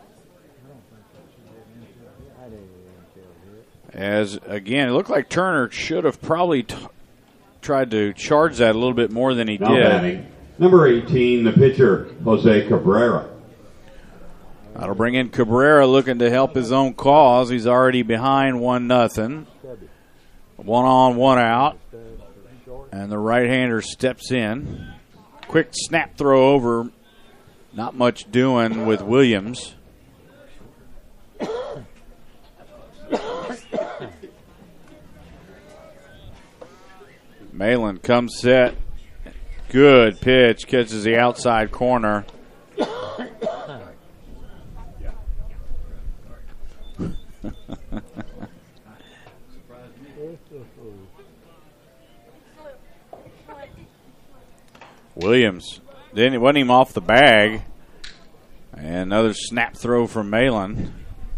[SPEAKER 2] As, again, it looked like Turner should have probably t- tried to charge that a little bit more than he
[SPEAKER 9] now
[SPEAKER 2] did.
[SPEAKER 9] Batting, number eighteen, the pitcher, Jose Cabrera.
[SPEAKER 2] That'll bring in Cabrera looking to help his own cause. He's already behind one nothing. One on, one out. And the right-hander steps in. quick snap throw over. Not much doing with Williams. Malin comes set. Good pitch. Catches the outside corner. Williams didn't wasn't even off the bag. And another snap throw from Malin.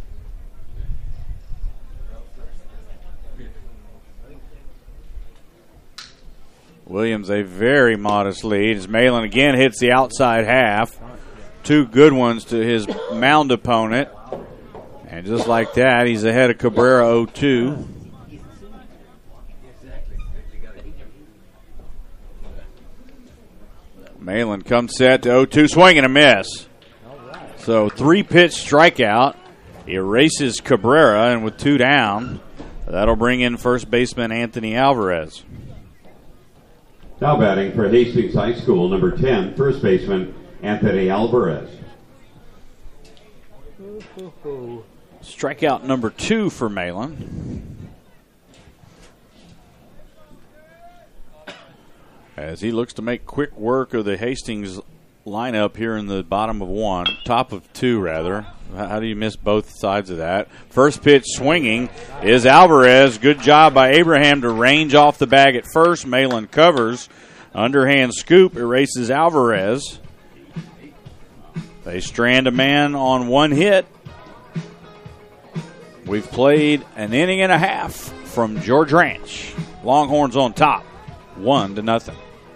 [SPEAKER 2] Williams a very modest lead as Malin again hits the outside half. Two good ones to his mound opponent. And just like that, he's ahead of Cabrera oh two. Malin comes set to oh two, swing and a miss. So three-pitch strikeout erases Cabrera, and with two down, that'll bring in first baseman Anthony Alvarez.
[SPEAKER 9] Now batting for Hastings High School, number ten, first baseman Anthony Alvarez.
[SPEAKER 2] Strikeout number two for Malin. As he looks to make quick work of the Hastings lineup here in the bottom of one, top of two rather. How do you miss both sides of that? First pitch swinging is Alvarez. Good job by Abraham to range off the bag at first. Malin covers. Underhand scoop erases Alvarez. They strand a man on one hit. We've played an inning and a half from George Ranch. Longhorns on top, one to nothing.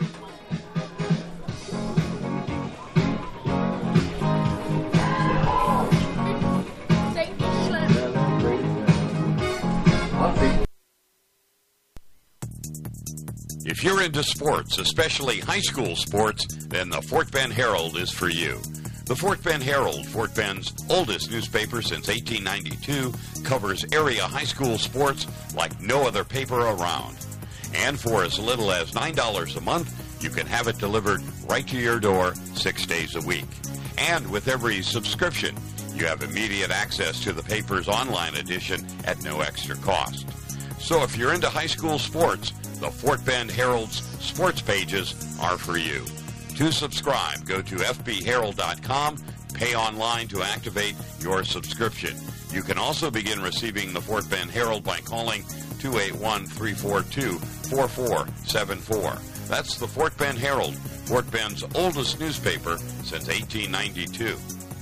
[SPEAKER 8] If you're into sports, especially high school sports, then the Fort Bend Herald is for you. The Fort Bend Herald, Fort Bend's oldest newspaper since eighteen ninety-two, covers area high school sports like no other paper around. And for as little as nine dollars a month, you can have it delivered right to your door six days a week. And with every subscription, you have immediate access to the paper's online edition at no extra cost. So if you're into high school sports, the Fort Bend Herald's sports pages are for you. To subscribe, go to f b herald dot com, pay online to activate your subscription. You can also begin receiving the Fort Bend Herald by calling two eight one, three four two, four four seven four. That's the Fort Bend Herald, Fort Bend's oldest newspaper since eighteen ninety-two.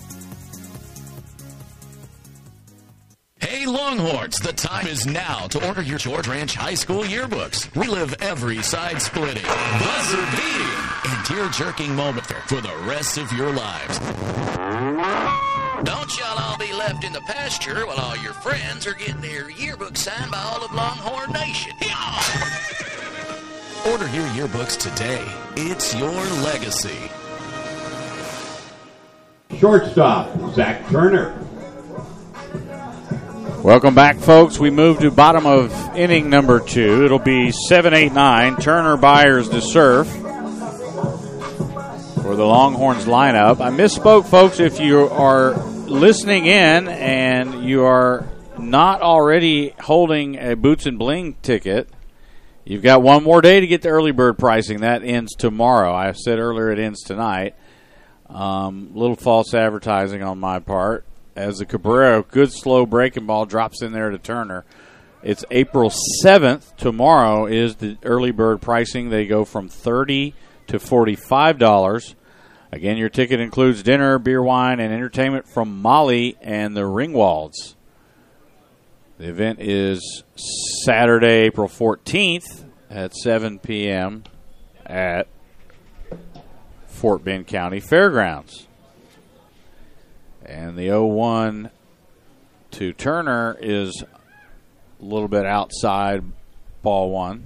[SPEAKER 4] Hey Longhorns, the time is now to order your George Ranch High School yearbooks. Relive every side-splitting, buzzer-beating, and tear-jerking moment for the rest of your lives.
[SPEAKER 14] Don't y'all all be left in the pasture while all your friends are getting their yearbooks signed by all of Longhorn Nation.
[SPEAKER 4] Order your yearbooks today. It's your legacy.
[SPEAKER 9] Shortstop, Zach Turner.
[SPEAKER 2] Welcome back, folks. We move to bottom of inning number two. It'll be seven eight nine. Turner, Byers to serve for the Longhorns lineup. I misspoke, folks. If you are listening in and you are not already holding a Boots and Bling ticket, you've got one more day to get the early bird pricing. That ends tomorrow. I said earlier it ends tonight. Um, little false advertising on my part. As the Cabrera, good slow breaking ball drops in there to Turner. It's April seventh. Tomorrow is the early bird pricing. They go from thirty dollars to forty-five dollars. Again, your ticket includes dinner, beer, wine, and entertainment from Molly and the Ringwalds. The event is Saturday, April fourteenth at seven p.m. at Fort Bend County Fairgrounds. And the oh one to Turner is a little bit outside ball one.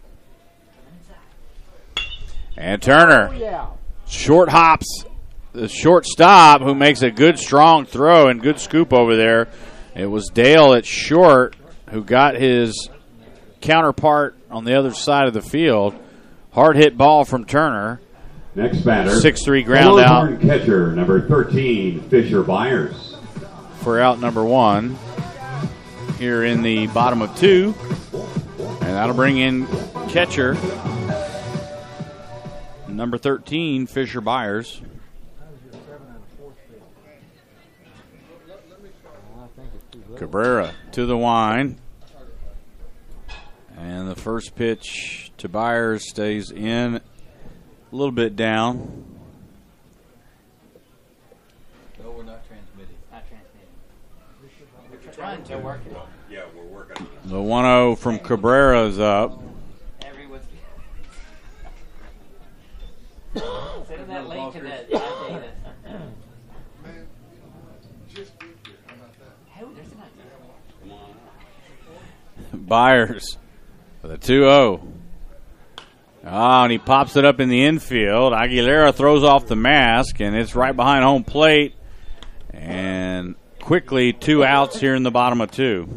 [SPEAKER 2] And Turner,
[SPEAKER 10] Oh, yeah.
[SPEAKER 2] short hops, the shortstop who makes a good strong throw and good scoop over there. It was Dale at short who got his counterpart on the other side of the field. Hard hit ball from Turner.
[SPEAKER 9] Next batter,
[SPEAKER 2] six three ground out.
[SPEAKER 9] Longhorn catcher, number thirteen, Fisher Byers.
[SPEAKER 2] For out number one here in the bottom of two. And that'll bring in catcher, number thirteen, Fisher Byers. Cabrera to the line. And the first pitch to Byers stays in, a little bit down.
[SPEAKER 12] No, we're not transmitting. Not transmitting. We're trying to work it.
[SPEAKER 13] Yeah, we're working.
[SPEAKER 2] The one oh from Cabrera is up.
[SPEAKER 12] Everyone's. Send that link to that data. Hey, there's an idea.
[SPEAKER 2] Byers with a two oh. Ah, and he pops it up in the infield. Aguilera throws off the mask, and it's right behind home plate. And quickly, two outs here in the bottom of two.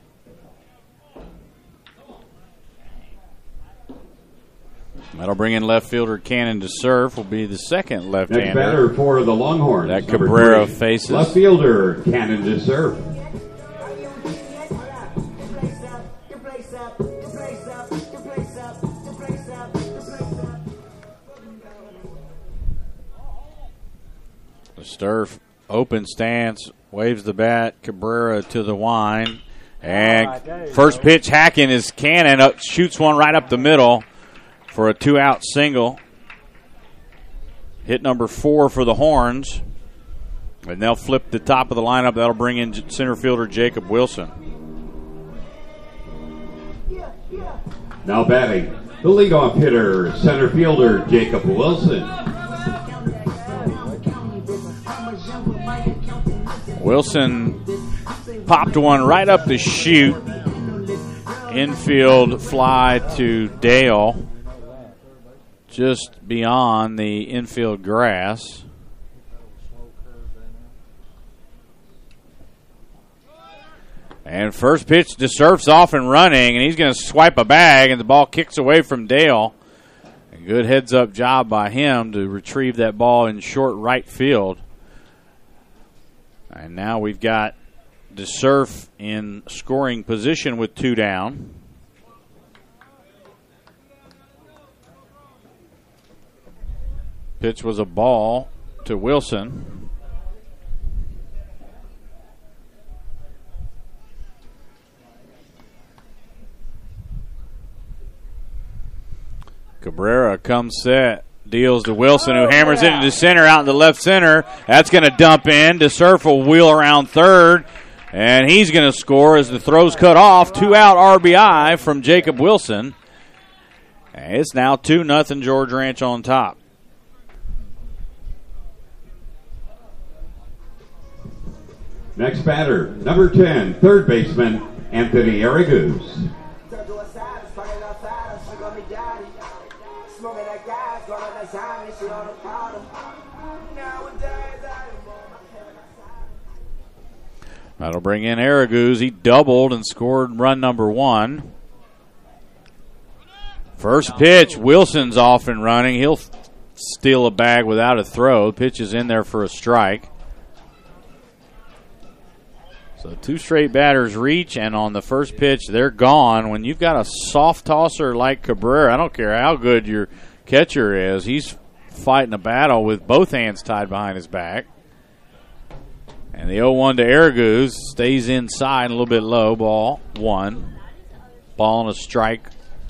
[SPEAKER 2] That'll bring in left fielder Cannon to serve. Will be the second left-hander.
[SPEAKER 9] Next batter for the Longhorns.
[SPEAKER 2] That Cabrera
[SPEAKER 9] three,
[SPEAKER 2] faces.
[SPEAKER 9] Left fielder Cannon to serve.
[SPEAKER 2] The Sturf open stance, waves the bat. Cabrera to the line. And first pitch hacking is Cannon. Up, shoots one right up the middle for a two-out single. Hit number four for the Horns. And they'll flip the top of the lineup. That'll bring in center fielder Jacob Wilson.
[SPEAKER 9] Now batting, the leadoff hitter, center fielder Jacob Wilson.
[SPEAKER 2] Wilson popped one right up the chute. Infield fly to Dale. Just beyond the infield grass. And first pitch, DeSurf's off and running, and he's going to swipe a bag, and the ball kicks away from Dale. A good heads-up job by him to retrieve that ball in short right field. And now we've got DeSurf in scoring position with two down. Pitch was a ball to Wilson. Cabrera comes set, deals to Wilson, who hammers it into center, out in the left center. That's going to dump in. DeSurf will wheel around third, and he's going to score as the throw's cut off. Two-out R B I from Jacob Wilson. And it's now two nothing George Ranch on top.
[SPEAKER 9] Next batter, number ten, third baseman Anthony Araguz.
[SPEAKER 2] That'll bring in Araguz. He doubled and scored run number one. First pitch, Wilson's off and running. He'll steal a bag without a throw. Pitch is in there for a strike. So two straight batters reach, and on the first pitch, they're gone. When you've got a soft tosser like Cabrera, I don't care how good your catcher is, he's fighting a battle with both hands tied behind his back. And the oh one to Araguz stays inside a little bit low. Ball one. Ball and a strike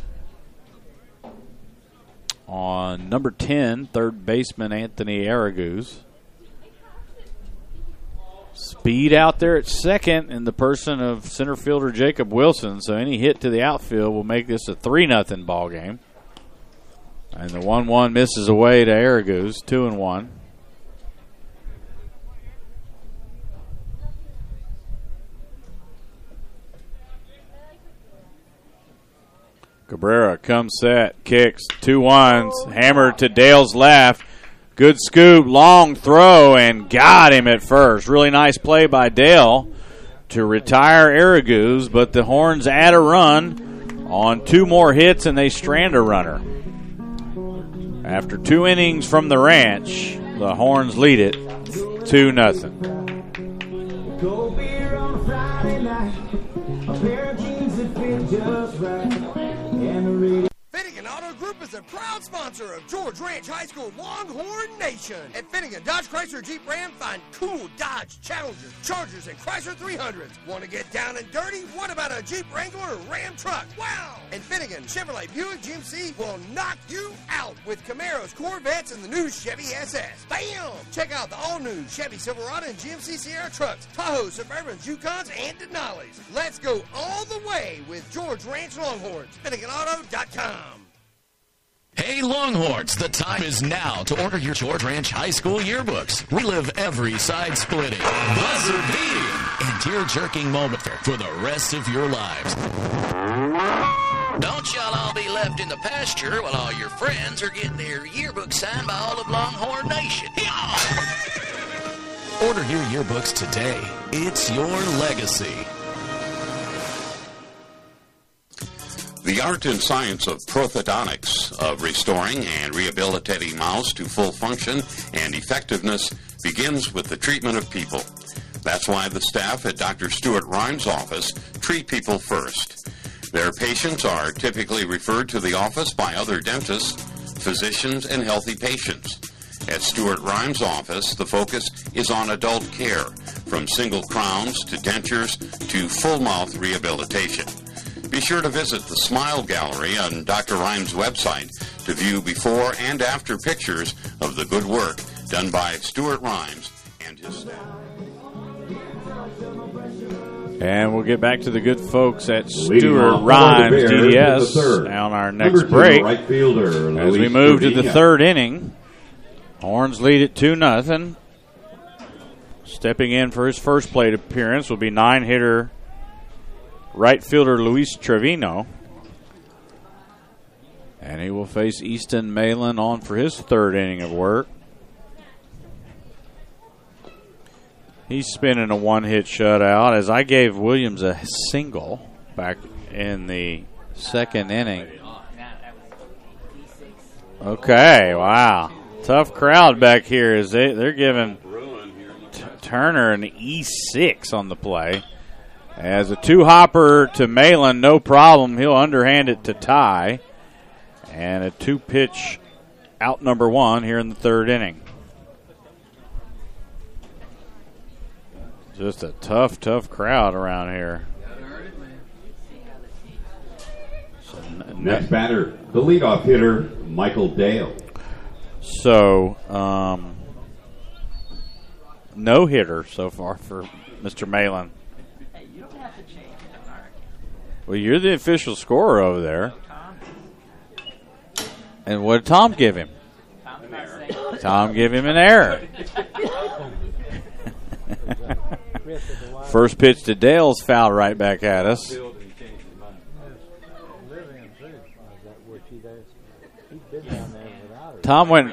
[SPEAKER 2] on number ten, third baseman Anthony Araguz. Speed out there at second in the person of center fielder Jacob Wilson. So any hit to the outfield will make this a three nothing ball game. And the one one misses away to Araguz, two and one. Cabrera comes set, kicks, two ones, hammered to Dale's left. Good scoop, long throw, and got him at first. Really nice play by Dale to retire Araguz, but the Horns add a run on two more hits, and they strand a runner. After two innings from the ranch, the Horns lead it two nothing.
[SPEAKER 11] Cold beer on a Friday night, a pair of jeans that fit just right, and a radio.
[SPEAKER 3] Finnegan Auto Group is a proud sponsor of George Ranch High School Longhorn Nation. At Finnegan Dodge Chrysler Jeep Ram, find cool Dodge Challengers, Chargers, and Chrysler three hundreds. Want to get down and dirty? What about a Jeep Wrangler or Ram truck? Wow! And Finnegan Chevrolet Buick G M C will knock you out with Camaros, Corvettes, and the new Chevy S S. Bam! Check out the all-new Chevy Silverado and G M C Sierra trucks, Tahoe, Suburbans, Yukons, and Denali's. Let's go all the way with George Ranch Longhorns. Finnegan Auto dot com.
[SPEAKER 4] Hey Longhorns, the time is now to order your George Ranch High School yearbooks. Relive every side-splitting, buzzer-beating, and tear-jerking moment for the rest of your lives.
[SPEAKER 14] Don't y'all all be left in the pasture while all your friends are getting their yearbook signed by all of Longhorn Nation.
[SPEAKER 4] Order your yearbooks today. It's your legacy.
[SPEAKER 5] The art and science of prosthodontics, of restoring and rehabilitating mouths to full function and effectiveness, begins with the treatment of people. That's why the staff at Doctor Stuart Rhymes' office treat people first. Their patients are typically referred to the office by other dentists, physicians, and healthy patients. At Stuart Rhymes' office, the focus is on adult care, from single crowns to dentures to full mouth rehabilitation. Be sure to visit the Smile Gallery on Doctor Rhymes' website to view before and after pictures of the good work done by Stuart Rhymes and his staff.
[SPEAKER 2] And we'll get back to the good folks at Stuart Rhymes D D S on our next break.
[SPEAKER 9] Right fielder,
[SPEAKER 2] as we move to the third inning, Horns lead it two nothing. Stepping in for his first plate appearance will be nine-hitter right fielder Luis Trevino. And he will face Easton Malin on for his third inning of work. He's spinning a one-hit shutout as I gave Williams a single back in the second inning. Okay, wow. Tough crowd back here as they, they're giving T- Turner an E six on the play. As a two-hopper to Malin, no problem. He'll underhand it to Ty. And a two-pitch out number one here in the third inning. Just a tough, tough crowd around here. So,
[SPEAKER 9] Next batter, the leadoff hitter, Michael Dale.
[SPEAKER 2] So, um, no hitter so far for Mister Malin. Well, you're the official scorer over there. And what did Tom give him? Tom gave him an error. First pitch to Dale's foul right back at us. Tom went.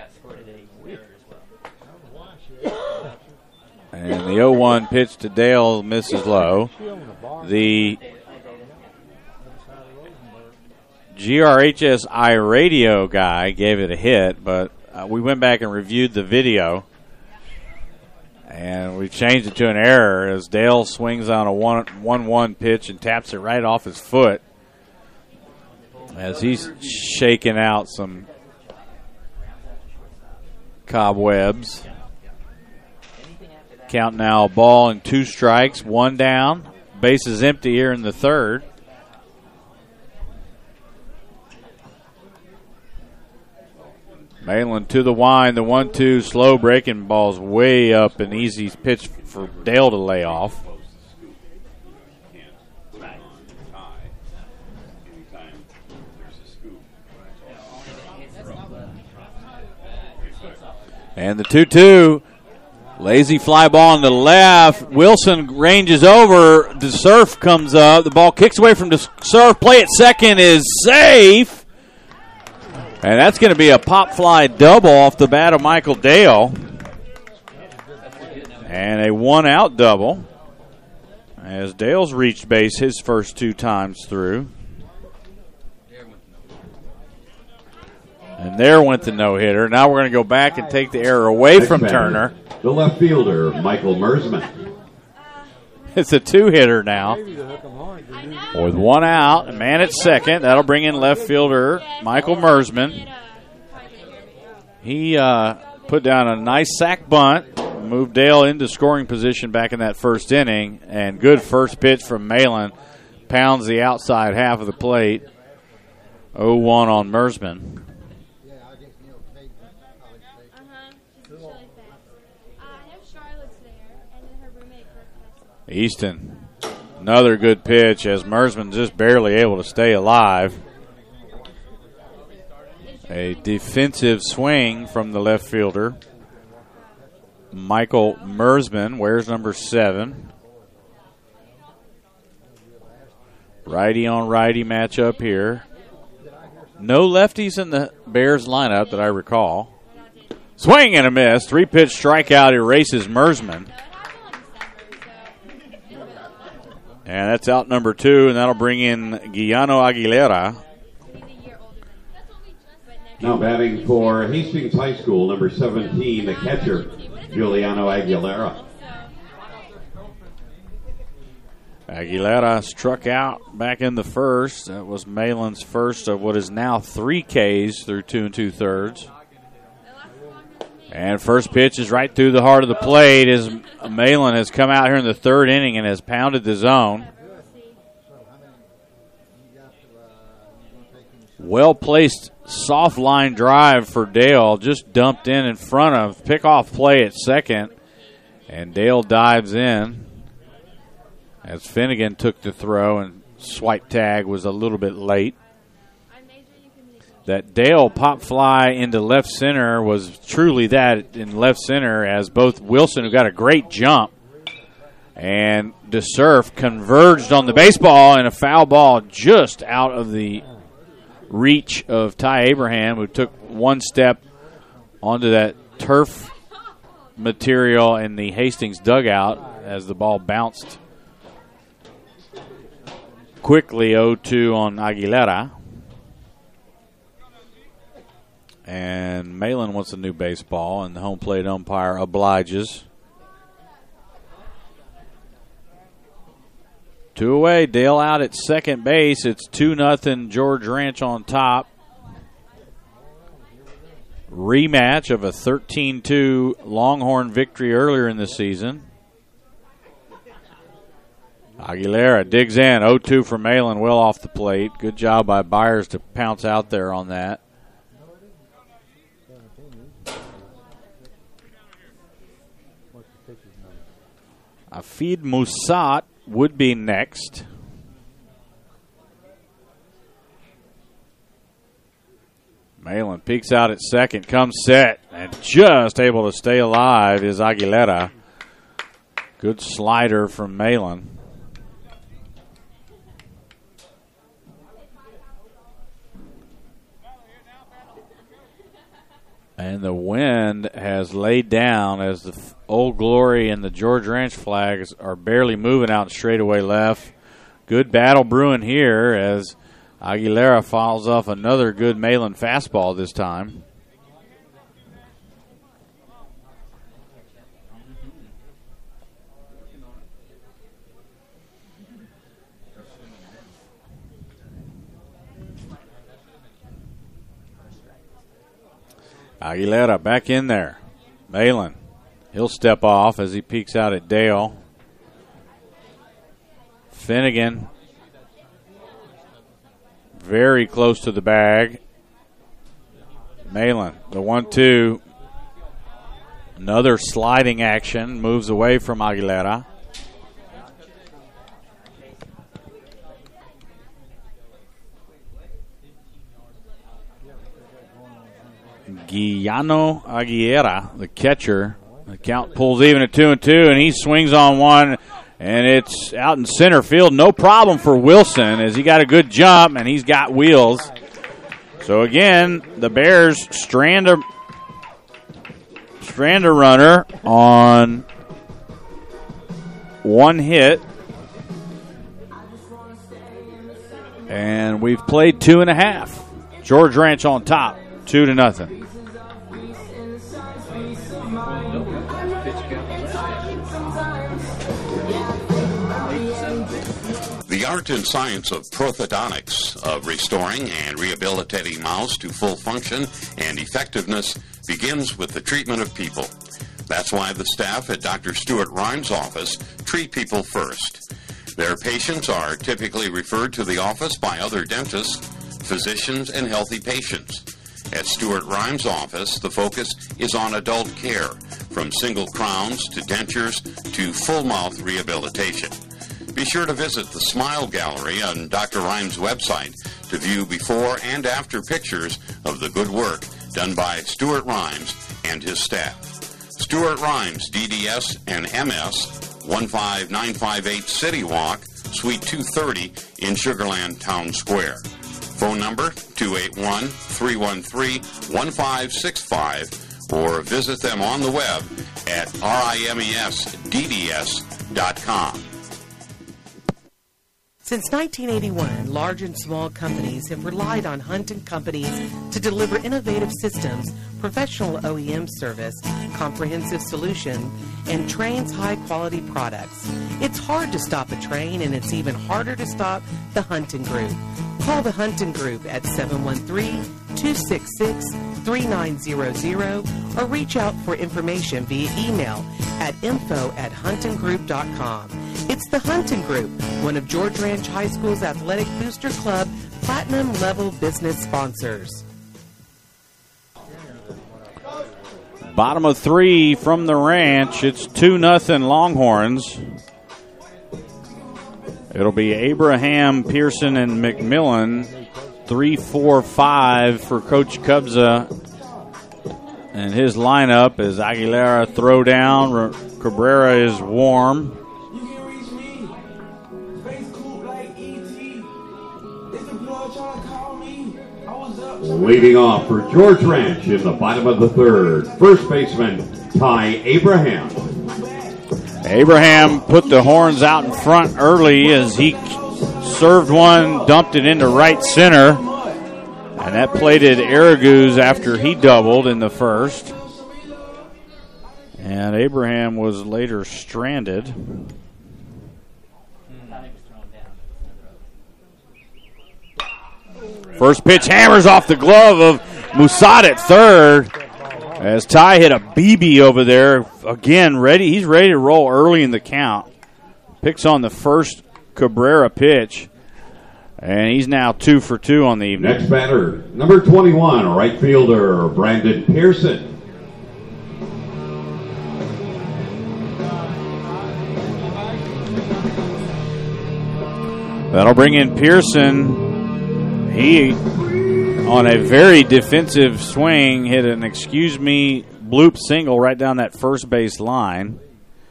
[SPEAKER 2] And the oh one pitch to Dale misses low. The G R H S iRadio guy gave it a hit, but uh, we went back and reviewed the video, and we changed it to an error as Dale swings on a one one one pitch and taps it right off his foot as he's shaking out some cobwebs. Count now, ball and two strikes, one down. Base is empty here in the third. Malin to the wind, the one two, slow breaking ball's way up, an easy pitch for Dale to lay off. And the two two, lazy fly ball on the left. Wilson ranges over. The Surf comes up. The ball kicks away from the Surf. Play at second is safe. And that's going to be a pop fly double off the bat of Michael Dale. And a one-out double as Dale's reached base his first two times through. And there went the no-hitter. Now we're going to go back and take the error away from Turner.
[SPEAKER 9] The left fielder, Michael Mersman.
[SPEAKER 2] It's a two-hitter now. With one out, a man at second. That'll bring in left fielder Michael Mersman. He uh, put down a nice sack bunt, moved Dale into scoring position back in that first inning, and good first pitch from Malin. Pounds the outside half of the plate. oh one on Mersman. Easton, another good pitch as Mersman just barely able to stay alive. A defensive swing from the left fielder. Michael Mersman wears number seven. Righty on righty matchup here. No lefties in the Bears lineup that I recall. Swing and a miss. Three pitch strikeout erases Mersman. And that's out number two, and that'll bring in Guillermo Aguilera.
[SPEAKER 9] Now batting for Hastings High School, number seventeen, the catcher, Giuliano Aguilera.
[SPEAKER 2] Aguilera struck out back in the first. That was Malin's first of what is now three Ks through two and two-thirds. And first pitch is right through the heart of the plate as Malin has come out here in the third inning and has pounded the zone. Well-placed soft line drive for Dale, just dumped in in front of pickoff play at second, and Dale dives in as Finnegan took the throw and swipe tag was a little bit late. That Dale pop fly into left center was truly that in left center, as both Wilson, who got a great jump, and DeSurf converged on the baseball, and a foul ball just out of the reach of Ty Abraham, who took one step onto that turf material in the Hastings dugout as the ball bounced quickly. oh two on Aguilera. And Malin wants a new baseball, and the home plate umpire obliges. Two away, Dale out at second base. It's two nothing George Ranch on top. Rematch of a thirteen two Longhorn victory earlier in the season. Aguilera digs in, oh two for Malin, well off the plate. Good job by Byers to pounce out there on that. Afid Musat would be next. Malin peeks out at second, comes set, and just able to stay alive is Aguilera. Good slider from Malin. And the wind has laid down as the Old Glory and the George Ranch flags are barely moving out straightaway left. Good battle brewing here as Aguilera fouls off another good Malin fastball this time. Aguilera back in there. Malin, he'll step off as he peeks out at Dale. Finnegan, very close to the bag. Malin, the one two. Another sliding action, moves away from Aguilera. Guillermo Aguilera, the catcher. The count pulls even at two and two, and he swings on one, and it's out in center field. No problem for Wilson as he got a good jump, and he's got wheels. So again, the Bears strand a strand a runner on one hit, and we've played two and a half. George Ranch on top, Two to nothing.
[SPEAKER 5] The art and science of prosthodontics, of restoring and rehabilitating mouths to full function and effectiveness, begins with the treatment of people. That's why the staff at Doctor Stuart Rhymes' office treat people first. Their patients are typically referred to the office by other dentists, physicians, and healthy patients. At Stuart Rhymes' office, the focus is on adult care, from single crowns to dentures to full mouth rehabilitation. Be sure to visit the Smile Gallery on Doctor Rhymes' website to view before and after pictures of the good work done by Stuart Rhymes and his staff. Stuart Rhymes, D D S and M S, one five nine five eight City Walk, Suite two thirty in Sugar Land Town Square. Phone number two eight one, three one three, one five six five or visit them on the web at rimes d d s dot com.
[SPEAKER 6] Since nineteen eighty-one, large and small companies have relied on Hunt and Companies to deliver innovative systems, professional O E M service, comprehensive solution, and trains high-quality products. It's hard to stop a train, and it's even harder to stop the Hunting Group. Call the Hunting Group at seven one three, two six six, three nine zero zero or reach out for information via email at info at hunting group dot com. It's the Hunting Group, one of George Ranch High School's Athletic Booster Club Platinum Level business sponsors.
[SPEAKER 2] Bottom of three from the Ranch. It's two nothing Longhorns. It'll be Abraham, Pearson, and McMillan. Three, four, five for Coach Cubza. And his lineup is Aguilera throw down. Cabrera is warm.
[SPEAKER 9] Leading off for George Ranch in the bottom of the third, first baseman Ty Abraham.
[SPEAKER 2] Abraham put the horns out in front early as he served one, dumped it into right center, and that plated Araguz after he doubled in the first. And Abraham was later stranded. First pitch hammers off the glove of Musad at third as Ty hit a B B over there. Again, ready. He's ready to roll early in the count. Picks on the first Cabrera pitch, and he's now two for two on the evening.
[SPEAKER 9] Next batter, number twenty-one, right fielder Brandon Pearson.
[SPEAKER 2] That'll bring in Pearson. He, on a very defensive swing, hit an excuse me bloop single right down that first base line.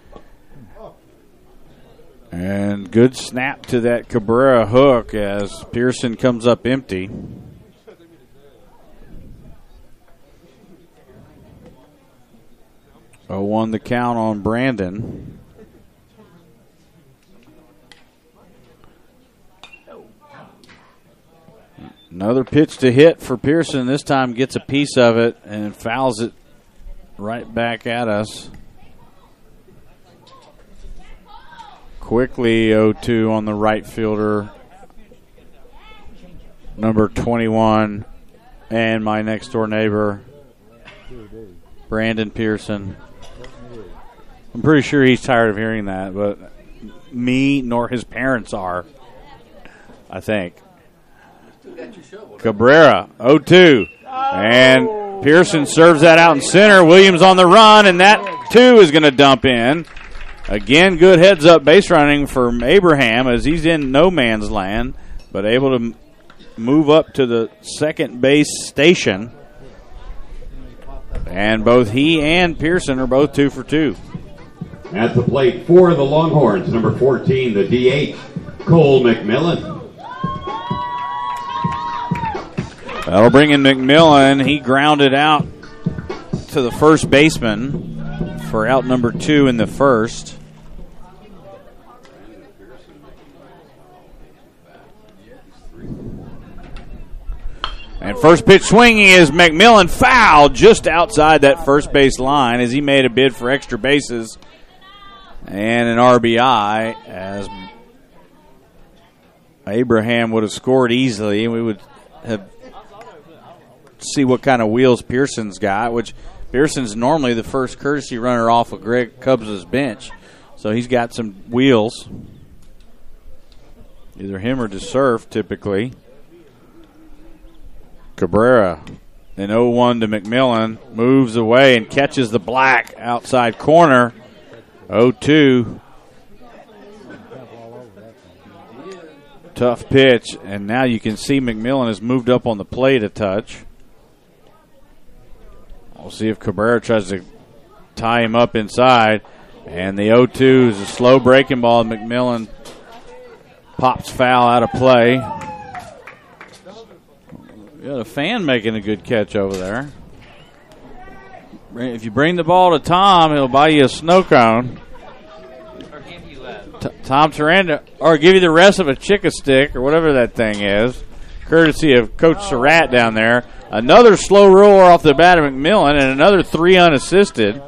[SPEAKER 2] And good snap to that Cabrera hook as Pearson comes up empty. oh one the count on Brandon. Another pitch to hit for Pearson. This time gets a piece of it and fouls it right back at us. Quickly oh two on the right fielder. Number twenty-one and my next door neighbor, Brandon Pearson. I'm pretty sure he's tired of hearing that, but me nor his parents are, I think. Cabrera, oh two. And Pearson serves that out in center. Williams on the run, and that, too, is going to dump in. Again, good heads-up base running from Abraham as he's in no man's land, but able to m- move up to the second base station. And both he and Pearson are both two for two.
[SPEAKER 9] At the plate for the Longhorns, number fourteen, the D H, Cole McMillan.
[SPEAKER 2] That'll bring in McMillan. He grounded out to the first baseman for out number two in the first. And first pitch swinging is McMillan, fouled just outside that first base line as he made a bid for extra bases and an R B I, as Abraham would have scored easily, and we would have see what kind of wheels Pearson's got, which Pearson's normally the first courtesy runner off of Greg Cubs' bench. So he's got some wheels. Either him or DeSurf, typically. Cabrera, an oh one to McMillan, moves away and catches the black outside corner. oh two. Tough pitch, and now you can see McMillan has moved up on the plate a touch. We'll see if Cabrera tries to tie him up inside. And the oh two is a slow breaking ball. McMillan pops foul out of play. We got a fan making a good catch over there. If you bring the ball to Tom, he'll buy you a snow cone.
[SPEAKER 12] Or give you a...
[SPEAKER 2] T- Tom Taranda, or give you the rest of a Chick-a stick or whatever that thing is, courtesy of Coach Surratt down there. Another slow roller off the bat of McMillan, and another three unassisted.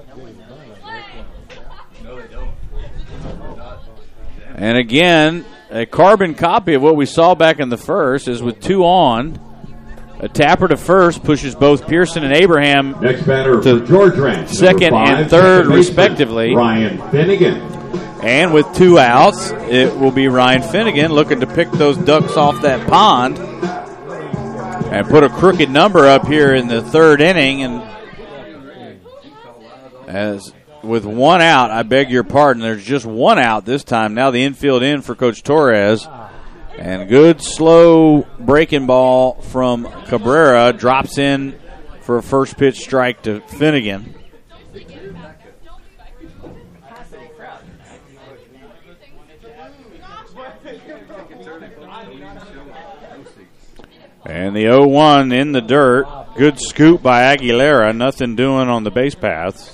[SPEAKER 2] And again, a carbon copy of what we saw back in the first is with two on. A tapper to first pushes both Pearson and Abraham
[SPEAKER 9] Next batter
[SPEAKER 2] to
[SPEAKER 9] for George Ranch,
[SPEAKER 2] second
[SPEAKER 9] five,
[SPEAKER 2] and third,
[SPEAKER 9] second baseman,
[SPEAKER 2] respectively.
[SPEAKER 9] Ryan Finnegan.
[SPEAKER 2] And with two outs, it will be Ryan Finnegan looking to pick those ducks off that pond and put a crooked number up here in the third inning. And as with one out, I beg your pardon, there's just one out this time. Now the infield in for Coach Torres. And good slow breaking ball from Cabrera drops in for a first pitch strike to Finnegan. And the oh one in the dirt. Good scoop by Aguilera. Nothing doing on the base paths.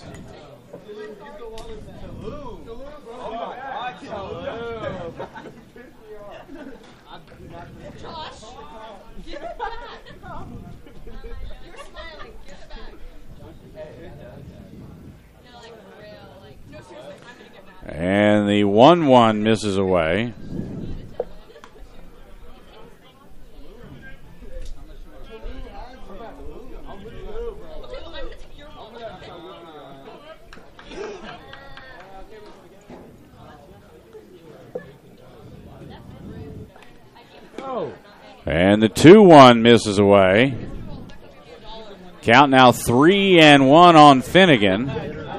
[SPEAKER 2] And the one one misses away. And the two one misses away. Count now three and one on Finnegan.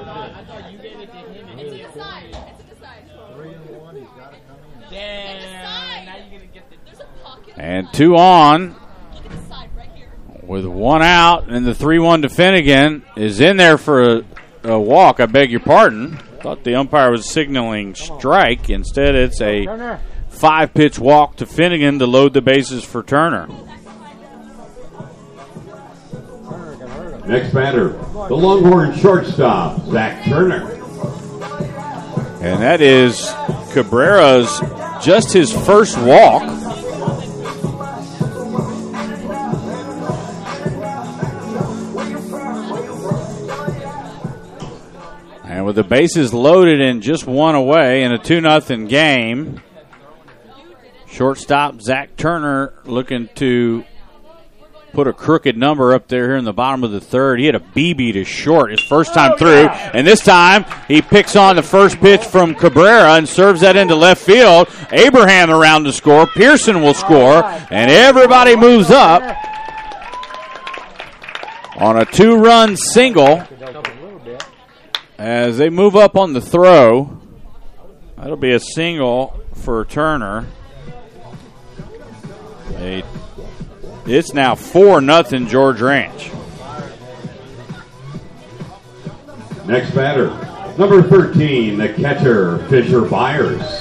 [SPEAKER 2] And two on with one out, and the three one to Finnegan is in there for a, a walk. I beg your pardon. Thought the umpire was signaling strike. Instead, it's a five-pitch walk to Finnegan to load the bases for Turner.
[SPEAKER 9] Next batter, the Longhorn shortstop, Zach Turner.
[SPEAKER 2] And that is Cabrera's just his first walk. And with the bases loaded and just one away in a two nothing game, shortstop Zach Turner looking to put a crooked number up there here in the bottom of the third. He had a B B to short his first time through, and this time he picks on the first pitch from Cabrera and serves that into left field. Abraham around to score. Pearson will score, and everybody moves up on a two-run single. As they move up on the throw, that'll be a single for Turner. They, it's now four nothing George Ranch.
[SPEAKER 9] Next batter, number thirteen, the catcher, Fisher Byers.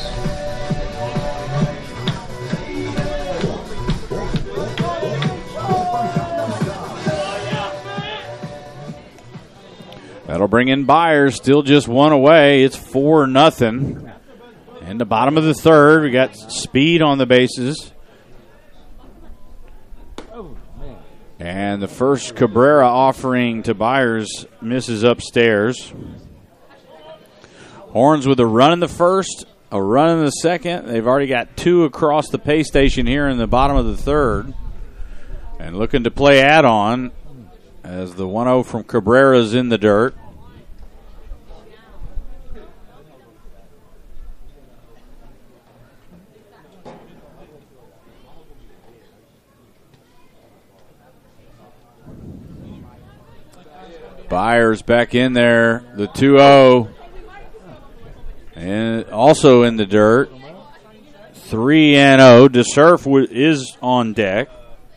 [SPEAKER 2] That'll bring in Byers, still just one away. It's four nothing. In the bottom of the third, we got speed on the bases. And the first Cabrera offering to Byers misses upstairs. Horns with a run in the first, a run in the second. They've already got two across the pay station here in the bottom of the third. And looking to play add-on as the one oh from Cabrera is in the dirt. Byers back in there, the two oh, and also in the dirt. three and oh. DeSurf is on deck.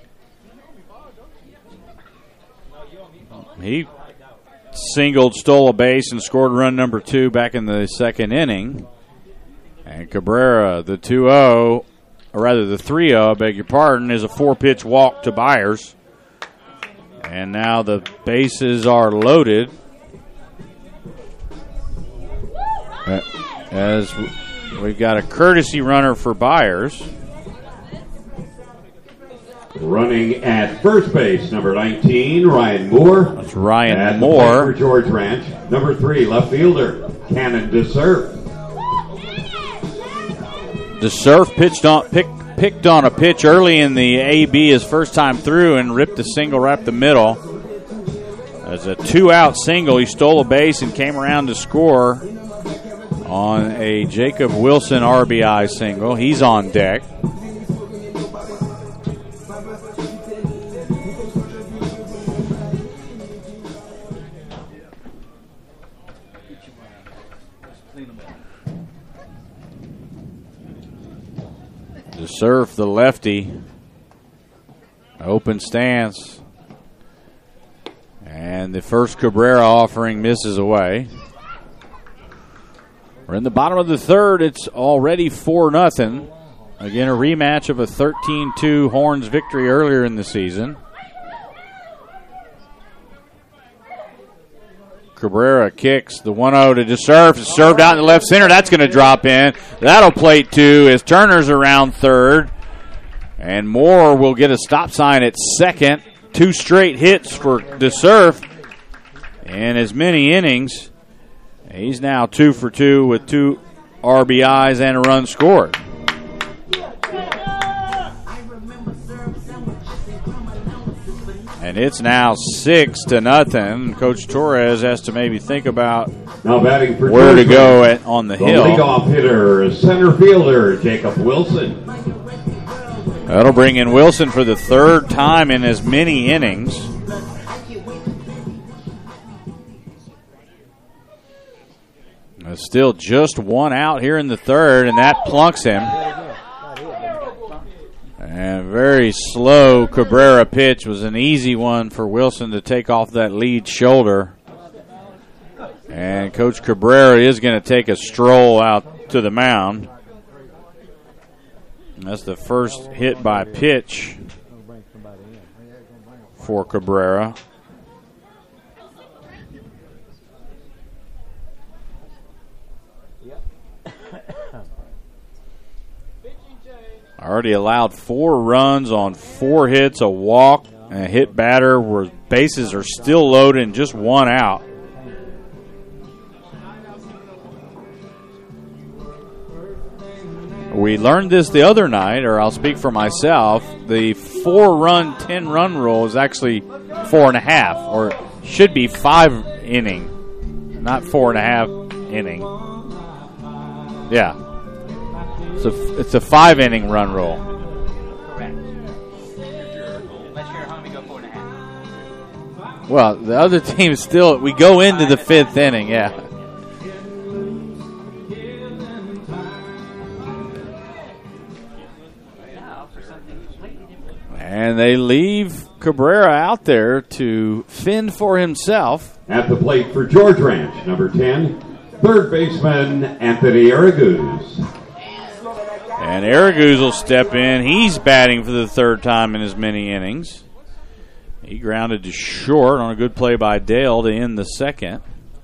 [SPEAKER 2] He singled, stole a base, and scored run number two back in the second inning. And Cabrera, the two oh, or rather the three oh, I beg your pardon, is a four-pitch walk to Byers. And now the bases are loaded as we've got a courtesy runner for Byers.
[SPEAKER 9] Running at first base, number nineteen, Ryan Moore.
[SPEAKER 2] That's Ryan
[SPEAKER 9] at
[SPEAKER 2] Moore.
[SPEAKER 9] For George Ranch, number three, left fielder, Cannon DeSurf.
[SPEAKER 2] DeSurf pitched on, pick, picked on a pitch early in the A B his first time through and ripped a single right up the middle. As a two-out single, he stole a base and came around to score on a Jacob Wilson R B I single. He's on deck. DeSurf, the lefty, open stance. And the first Cabrera offering misses away. We're in the bottom of the third. It's already four nothing. Again, a rematch of a thirteen two Horns victory earlier in the season. Cabrera kicks the one oh to DeSurf. It's served out in the left center. That's going to drop in. That'll plate two as Turner's around third. And Moore will get a stop sign at second. Two straight hits for DeSurf in as many innings. He's now two for two with two R B Is and a run scored. And it's now six to nothing. Coach Torres has to maybe think about
[SPEAKER 9] now batting for
[SPEAKER 2] where
[SPEAKER 9] George
[SPEAKER 2] to go
[SPEAKER 9] Ranch,
[SPEAKER 2] at, on the,
[SPEAKER 9] the
[SPEAKER 2] hill.
[SPEAKER 9] leadoff hitter, center fielder, Jacob Wilson.
[SPEAKER 2] That'll bring in Wilson for the third time in as many innings. There's still just one out here in the third, and that plunks him. And very slow Cabrera pitch was an easy one for Wilson to take off that lead shoulder. And Coach Cabrera is going to take a stroll out to the mound. That's the first hit by pitch for Cabrera. Already allowed four runs on four hits, a walk, and a hit batter where bases are still loaded and just one out. We learned this the other night, or I'll speak for myself. The four-run, ten-run rule is actually four and a half, or should be five inning, not four and a half inning. Yeah. It's a, it's a five-inning run rule.
[SPEAKER 12] Correct. Unless you're home, you go four and a half.
[SPEAKER 2] Well, the other team still, we go into the fifth inning, yeah. And they leave Cabrera out there to fend for himself.
[SPEAKER 9] At the plate for George Ranch, number ten, third baseman Anthony Araguz.
[SPEAKER 2] And Araguz will step in. He's batting for the third time in as many innings. He grounded to short on a good play by Dale to end the second.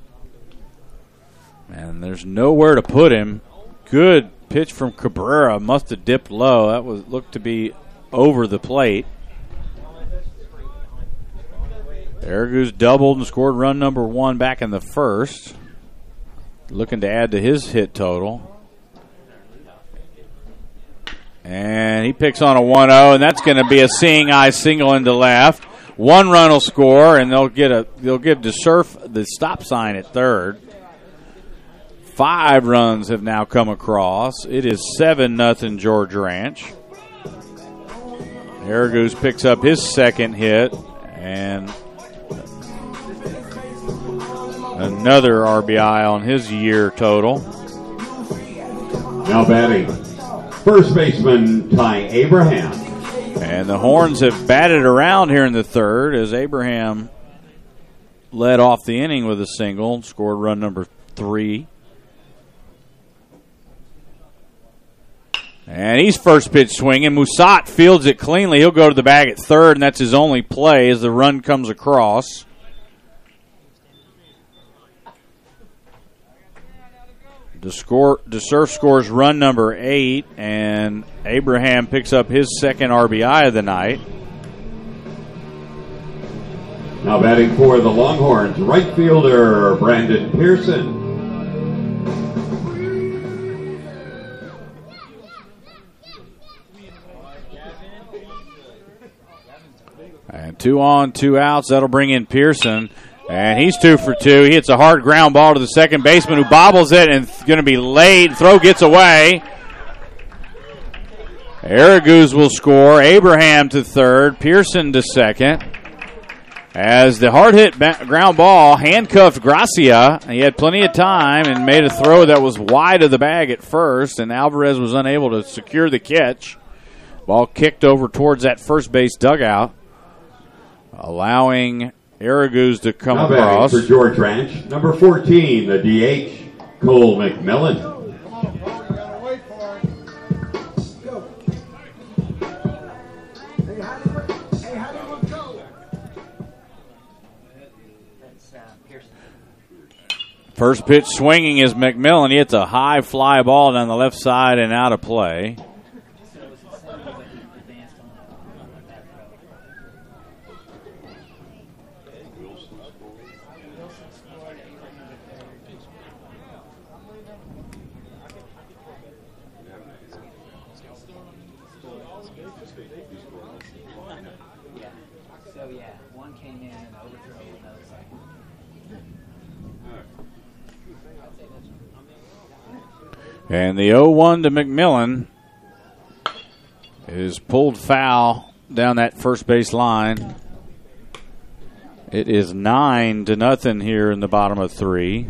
[SPEAKER 2] And there's nowhere to put him. Good pitch from Cabrera. Must have dipped low. That was looked to be over the plate. Aragoose doubled and scored run number one back in the first. Looking to add to his hit total. And he picks on a one oh, and that's going to be a seeing eye single into left. One run will score, and they'll get a they'll give DeSurf the stop sign at third. Five runs have now come across. It is seven nothing George Ranch. Aragoose picks up his second hit, and another R B I on his year total.
[SPEAKER 9] Now batting, first baseman Ty Abraham.
[SPEAKER 2] And the Horns have batted around here in the third as Abraham led off the inning with a single, scored run number three. And he's first pitch swinging. Musat fields it cleanly. He'll go to the bag at third, and that's his only play as the run comes across. DeSurf scores run number eight, and Abraham picks up his second R B I of the night.
[SPEAKER 9] Now batting for the Longhorns, right fielder Brandon Pearson.
[SPEAKER 2] And two on, two outs. That'll bring in Pearson. And he's two for two. He hits a hard ground ball to the second baseman who bobbles it and it's going to be late. Throw gets away. Aragoose will score. Abraham to third. Pearson to second. As the hard hit ba- ground ball handcuffed Gracia. He had plenty of time and made a throw that was wide of the bag at first, and Alvarez was unable to secure the catch. Ball kicked over towards that first base dugout, allowing Aragoose to come
[SPEAKER 9] now
[SPEAKER 2] across.
[SPEAKER 9] For George Ranch, number fourteen, the D H, Cole McMillan.
[SPEAKER 2] First pitch swinging is McMillan. He hits a high fly ball down the left side and out of play. And the oh one to McMillan is pulled foul down that first base line. It is nine to nothing here in the bottom of three.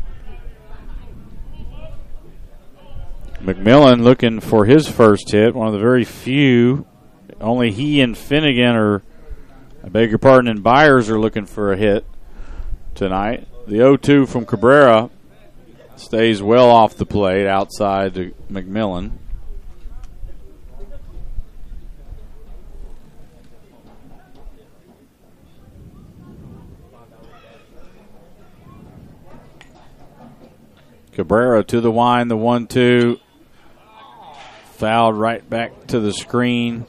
[SPEAKER 2] McMillan looking for his first hit, one of the very few. Only he and Finnegan are, I beg your pardon, and Byers are looking for a hit tonight. The oh two from Cabrera stays well off the plate outside to McMillan. Cabrera to the wind, the one two. Fouled right back to the screen.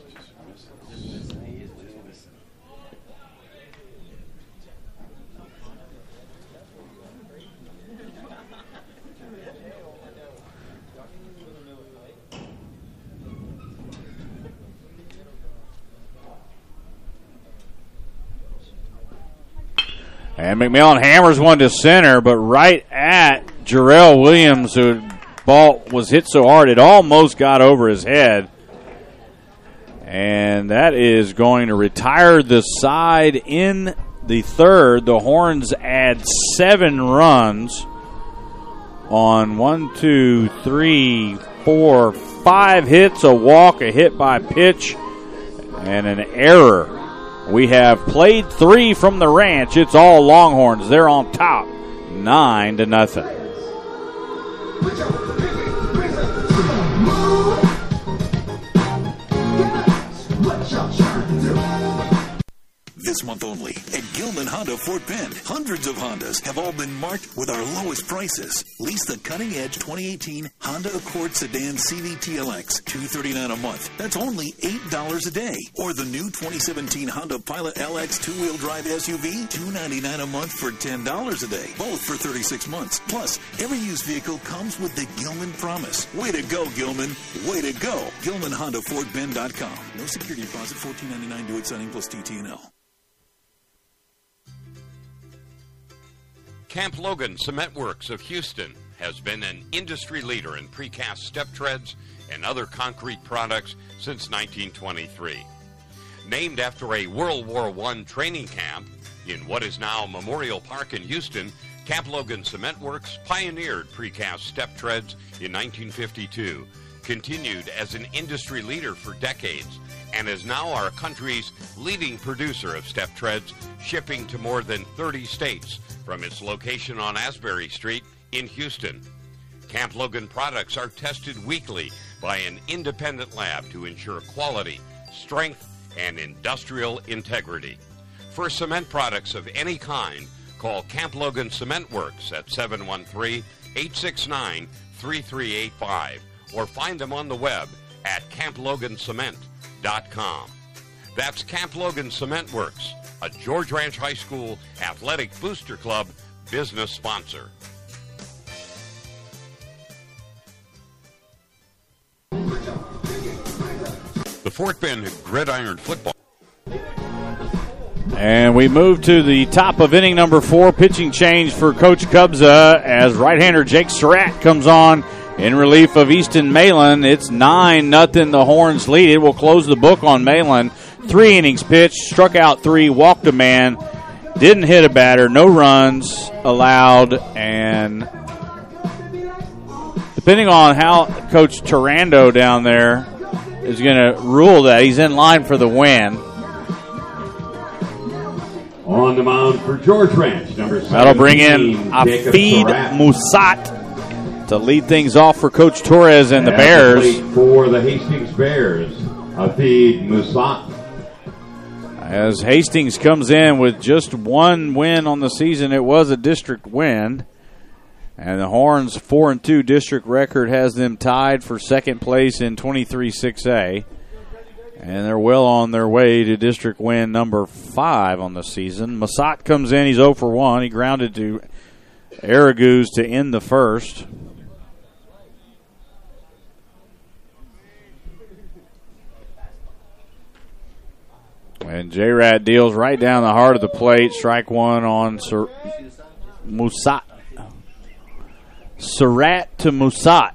[SPEAKER 2] And McMillan hammers one to center, but right at Jarrell Williams, who ball was hit so hard it almost got over his head. And that is going to retire the side in the third. The Horns add seven runs on one, two, three, four, five hits, a walk, a hit by pitch, and an error. We have played three from the Ranch. It's all Longhorns. They're on top, nine to nothing.
[SPEAKER 7] this month only at Gilman Honda Fort Bend. Hundreds of Hondas have all been marked with our lowest prices. Lease the cutting-edge twenty eighteen Honda Accord Sedan C V T L X, two hundred thirty-nine dollars a month. That's only eight dollars a day. Or the new twenty seventeen Honda Pilot L X two-wheel drive S U V, two hundred ninety-nine dollars a month for ten dollars a day. Both for thirty-six months. Plus, every used vehicle comes with the Gilman Promise. Way to go, Gilman. Way to go. Gilman Honda Fort Bend dot com. No security deposit, fourteen ninety-nine do it signing plus T T and L.
[SPEAKER 8] Camp Logan Cement Works of Houston has been an industry leader in precast step treads and other concrete products since nineteen twenty-three. Named after a World War One training camp in what is now Memorial Park in Houston, Camp Logan Cement Works pioneered precast step treads in nineteen fifty-two, continued as an industry leader for decades, and is now our country's leading producer of step treads, shipping to more than thirty states from its location on Asbury Street in Houston. Camp Logan products are tested weekly by an independent lab to ensure quality, strength, and industrial integrity. For cement products of any kind, call Camp Logan Cement Works at seven one three, eight six nine, three three eight five or find them on the web at camp logan cement dot com. That's Camp Logan Cement Works, a George Ranch High School Athletic Booster Club business sponsor. The Fort Bend Gridiron Football.
[SPEAKER 2] And we move to the top of inning number four. Pitching change for Coach Kubza as right-hander Jake Surratt comes on in relief of Easton Malin. It's nine nothing. The Horns lead. It will close the book on Malin. Three innings pitched, struck out three, walked a man, didn't hit a batter, no runs allowed, and depending on how Coach Tarando down there is going to rule that, he's in line for the win.
[SPEAKER 9] On the mound for George Ranch, number seventeen.
[SPEAKER 2] That'll bring in Afid Musat to lead things off for Coach Torres and the Bears.
[SPEAKER 9] For the Hastings Bears, Afid Musat.
[SPEAKER 2] As Hastings comes in with just one win on the season, it was a district win. And the Horns' four and two district record has them tied for second place in twenty-three six A. And they're well on their way to district win number five on the season. Masat comes in. He's zero for one. He grounded to Araguz to end the first. And J-Rat deals right down the heart of the plate. Strike one on Sur- Musat. Surratt to Musat.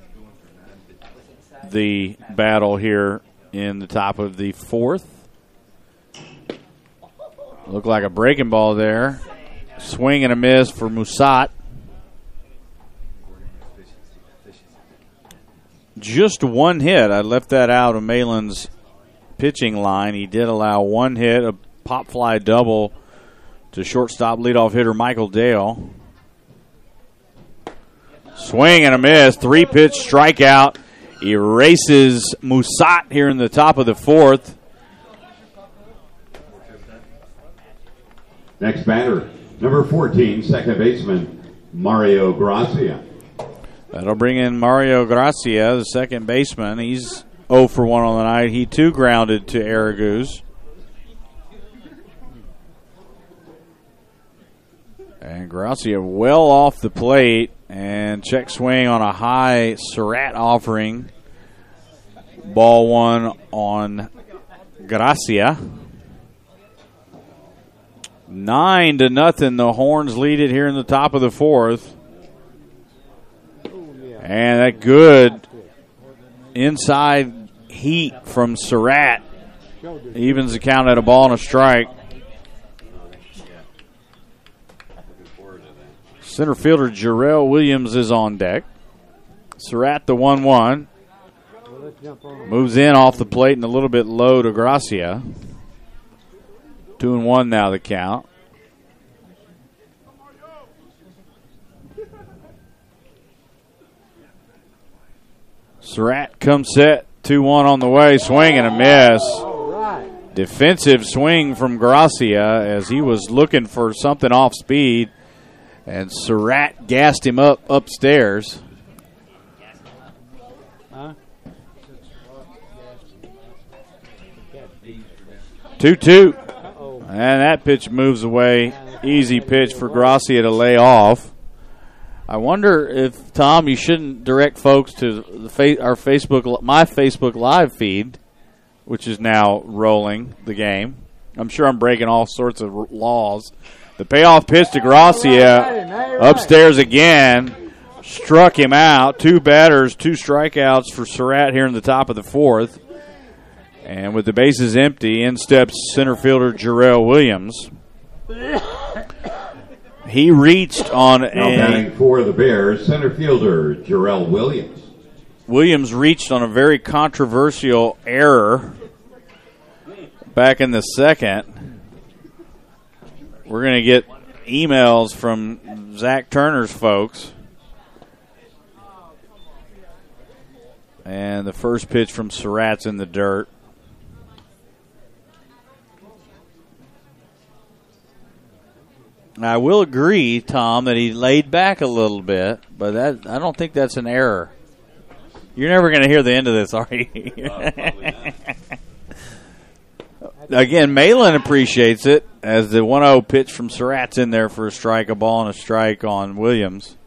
[SPEAKER 2] The battle here in the top of the fourth. Looked like a breaking ball there. Swing and a miss for Musat. Just one hit. I left that out of Malin's pitching line. He did allow one hit, a pop fly double to shortstop leadoff hitter Michael Dale. Swing and a miss. Three pitch strikeout. Erases Musat here in the top of the fourth.
[SPEAKER 9] Next batter, number fourteen, second baseman, Mario Gracia.
[SPEAKER 2] That'll bring in Mario Gracia, the second baseman. He's zero for one on the night. He too grounded to Araguz. And Gracia well off the plate. And check swing on a high Surratt offering. Ball one on Gracia. Nine to nothing. The Horns lead it here in the top of the fourth. And that good inside heat from Surratt evens the count at a ball and a strike. Center fielder Jarrell Williams is on deck. Surratt the one one. Moves in off the plate and a little bit low to Gracia. Two and one now the count. Surratt comes set. two one on the way. Swing and a miss. Defensive swing from Gracia as he was looking for something off speed, and Surratt gassed him up upstairs.
[SPEAKER 12] Huh?
[SPEAKER 2] two two. And that pitch moves away. Easy pitch for Gracia to lay off. I wonder if, Tom, you shouldn't direct folks to the fa- our Facebook, my Facebook Live feed, which is now rolling the game. I'm sure I'm breaking all sorts of r- laws. The payoff pitch to Gracia upstairs again. Struck him out. Two batters, two strikeouts for Surratt here in the top of the fourth. And with the bases empty, in steps center fielder Jarrell Williams. He reached on
[SPEAKER 9] Now
[SPEAKER 2] a...
[SPEAKER 9] batting for the Bears, center fielder Jarrell Williams.
[SPEAKER 2] Williams reached on a very controversial error back in the second. We're going to get emails from Zach Turner's folks. And the first pitch from Surratt's in the dirt. I will agree, Tom, that he laid back a little bit, but that I don't think that's an error. You're never going to hear the end of this, are you? Again, Malin appreciates it as the one oh pitch from Surratt's in there for a strike, a ball, and a strike on Williams.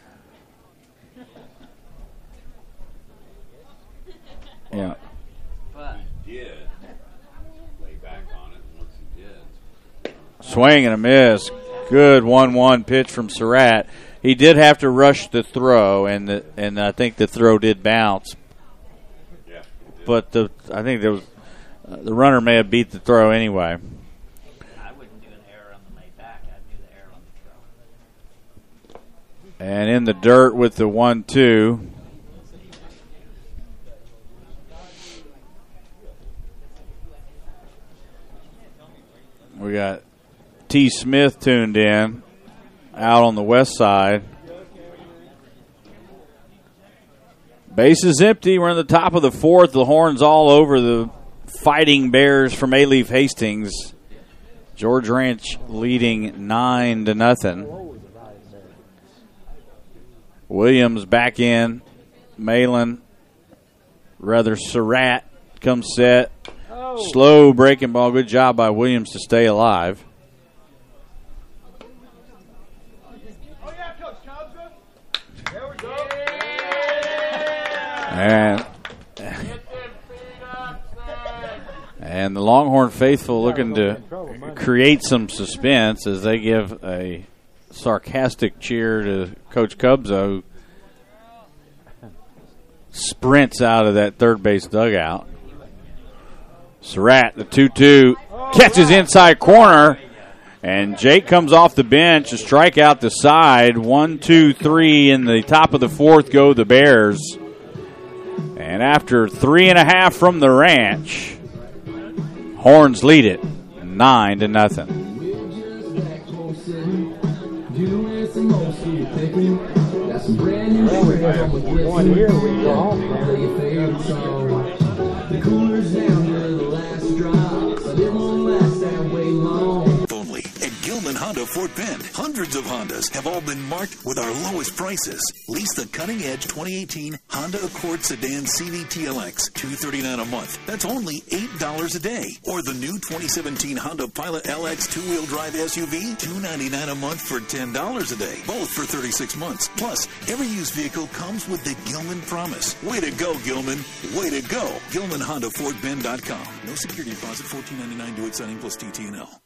[SPEAKER 2] Yeah.
[SPEAKER 13] He did lay back on it once he did.
[SPEAKER 2] Swing and a miss. Good one one pitch from Surratt. He did have to rush the throw, and the, and I think the throw did bounce.
[SPEAKER 13] Yeah.
[SPEAKER 2] But the I think there was uh, the runner may have beat the throw anyway.
[SPEAKER 12] I wouldn't do an error on the way back. I'd do the error on the throw.
[SPEAKER 2] And in the dirt with the one two. We got T. Smith tuned in out on the west side. Base is empty. We're in the top of the fourth. The horns all over the Fighting Bears from A-Leaf Hastings. George Ranch leading nine to nothing. Williams back in. Malin, rather Surratt comes set. Slow breaking ball. Good job by Williams to stay alive. And, and the Longhorn faithful looking to create some suspense as they give a sarcastic cheer to Coach Cubza, who sprints out of that third base dugout. Surratt, the two two, catches inside corner, and Jake comes off the bench to strike out the side. One, two, three in the top of the fourth go the Bears. And after three and a half from the Ranch, Horns lead it nine to nothing.
[SPEAKER 7] Only at Gilman Honda Fort Bend, hundreds of Hondas have all been marked with our lowest prices. Lease the cutting-edge twenty eighteen Honda Accord Sedan C V T L X, two hundred thirty-nine dollars a month. That's only eight dollars a day. Or the new twenty seventeen Honda Pilot L X two-wheel drive S U V, two hundred ninety-nine dollars a month for ten dollars a day. Both for thirty-six months. Plus, every used vehicle comes with the Gilman Promise. Way to go, Gilman. Way to go. Gilman Honda Fort Bend dot com. No security deposit, fourteen ninety-nine do it signing plus T T and L.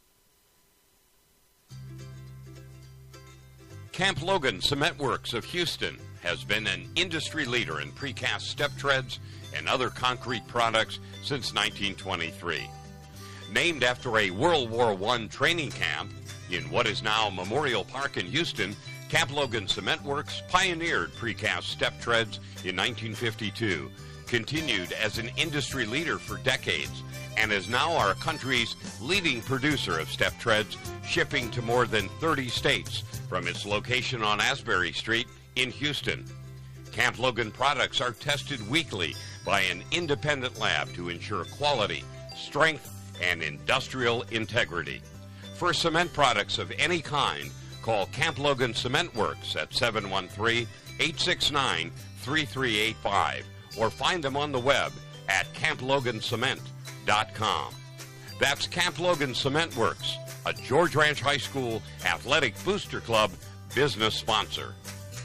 [SPEAKER 8] Camp Logan Cement Works of Houston has been an industry leader in precast step treads and other concrete products since nineteen twenty-three. Named after a World War One training camp in what is now Memorial Park in Houston, Camp Logan Cement Works pioneered precast step treads in nineteen fifty-two, continued as an industry leader for decades, and is now our country's leading producer of step treads, shipping to more than thirty states from its location on Asbury Street in Houston. Camp Logan products are tested weekly by an independent lab to ensure quality, strength, and industrial integrity. For cement products of any kind, call Camp Logan Cement Works at seven one three, eight six nine, three three eight five or find them on the web at camp logan cement dot com. That's Camp Logan Cement Works, a George Ranch High School Athletic Booster Club business sponsor.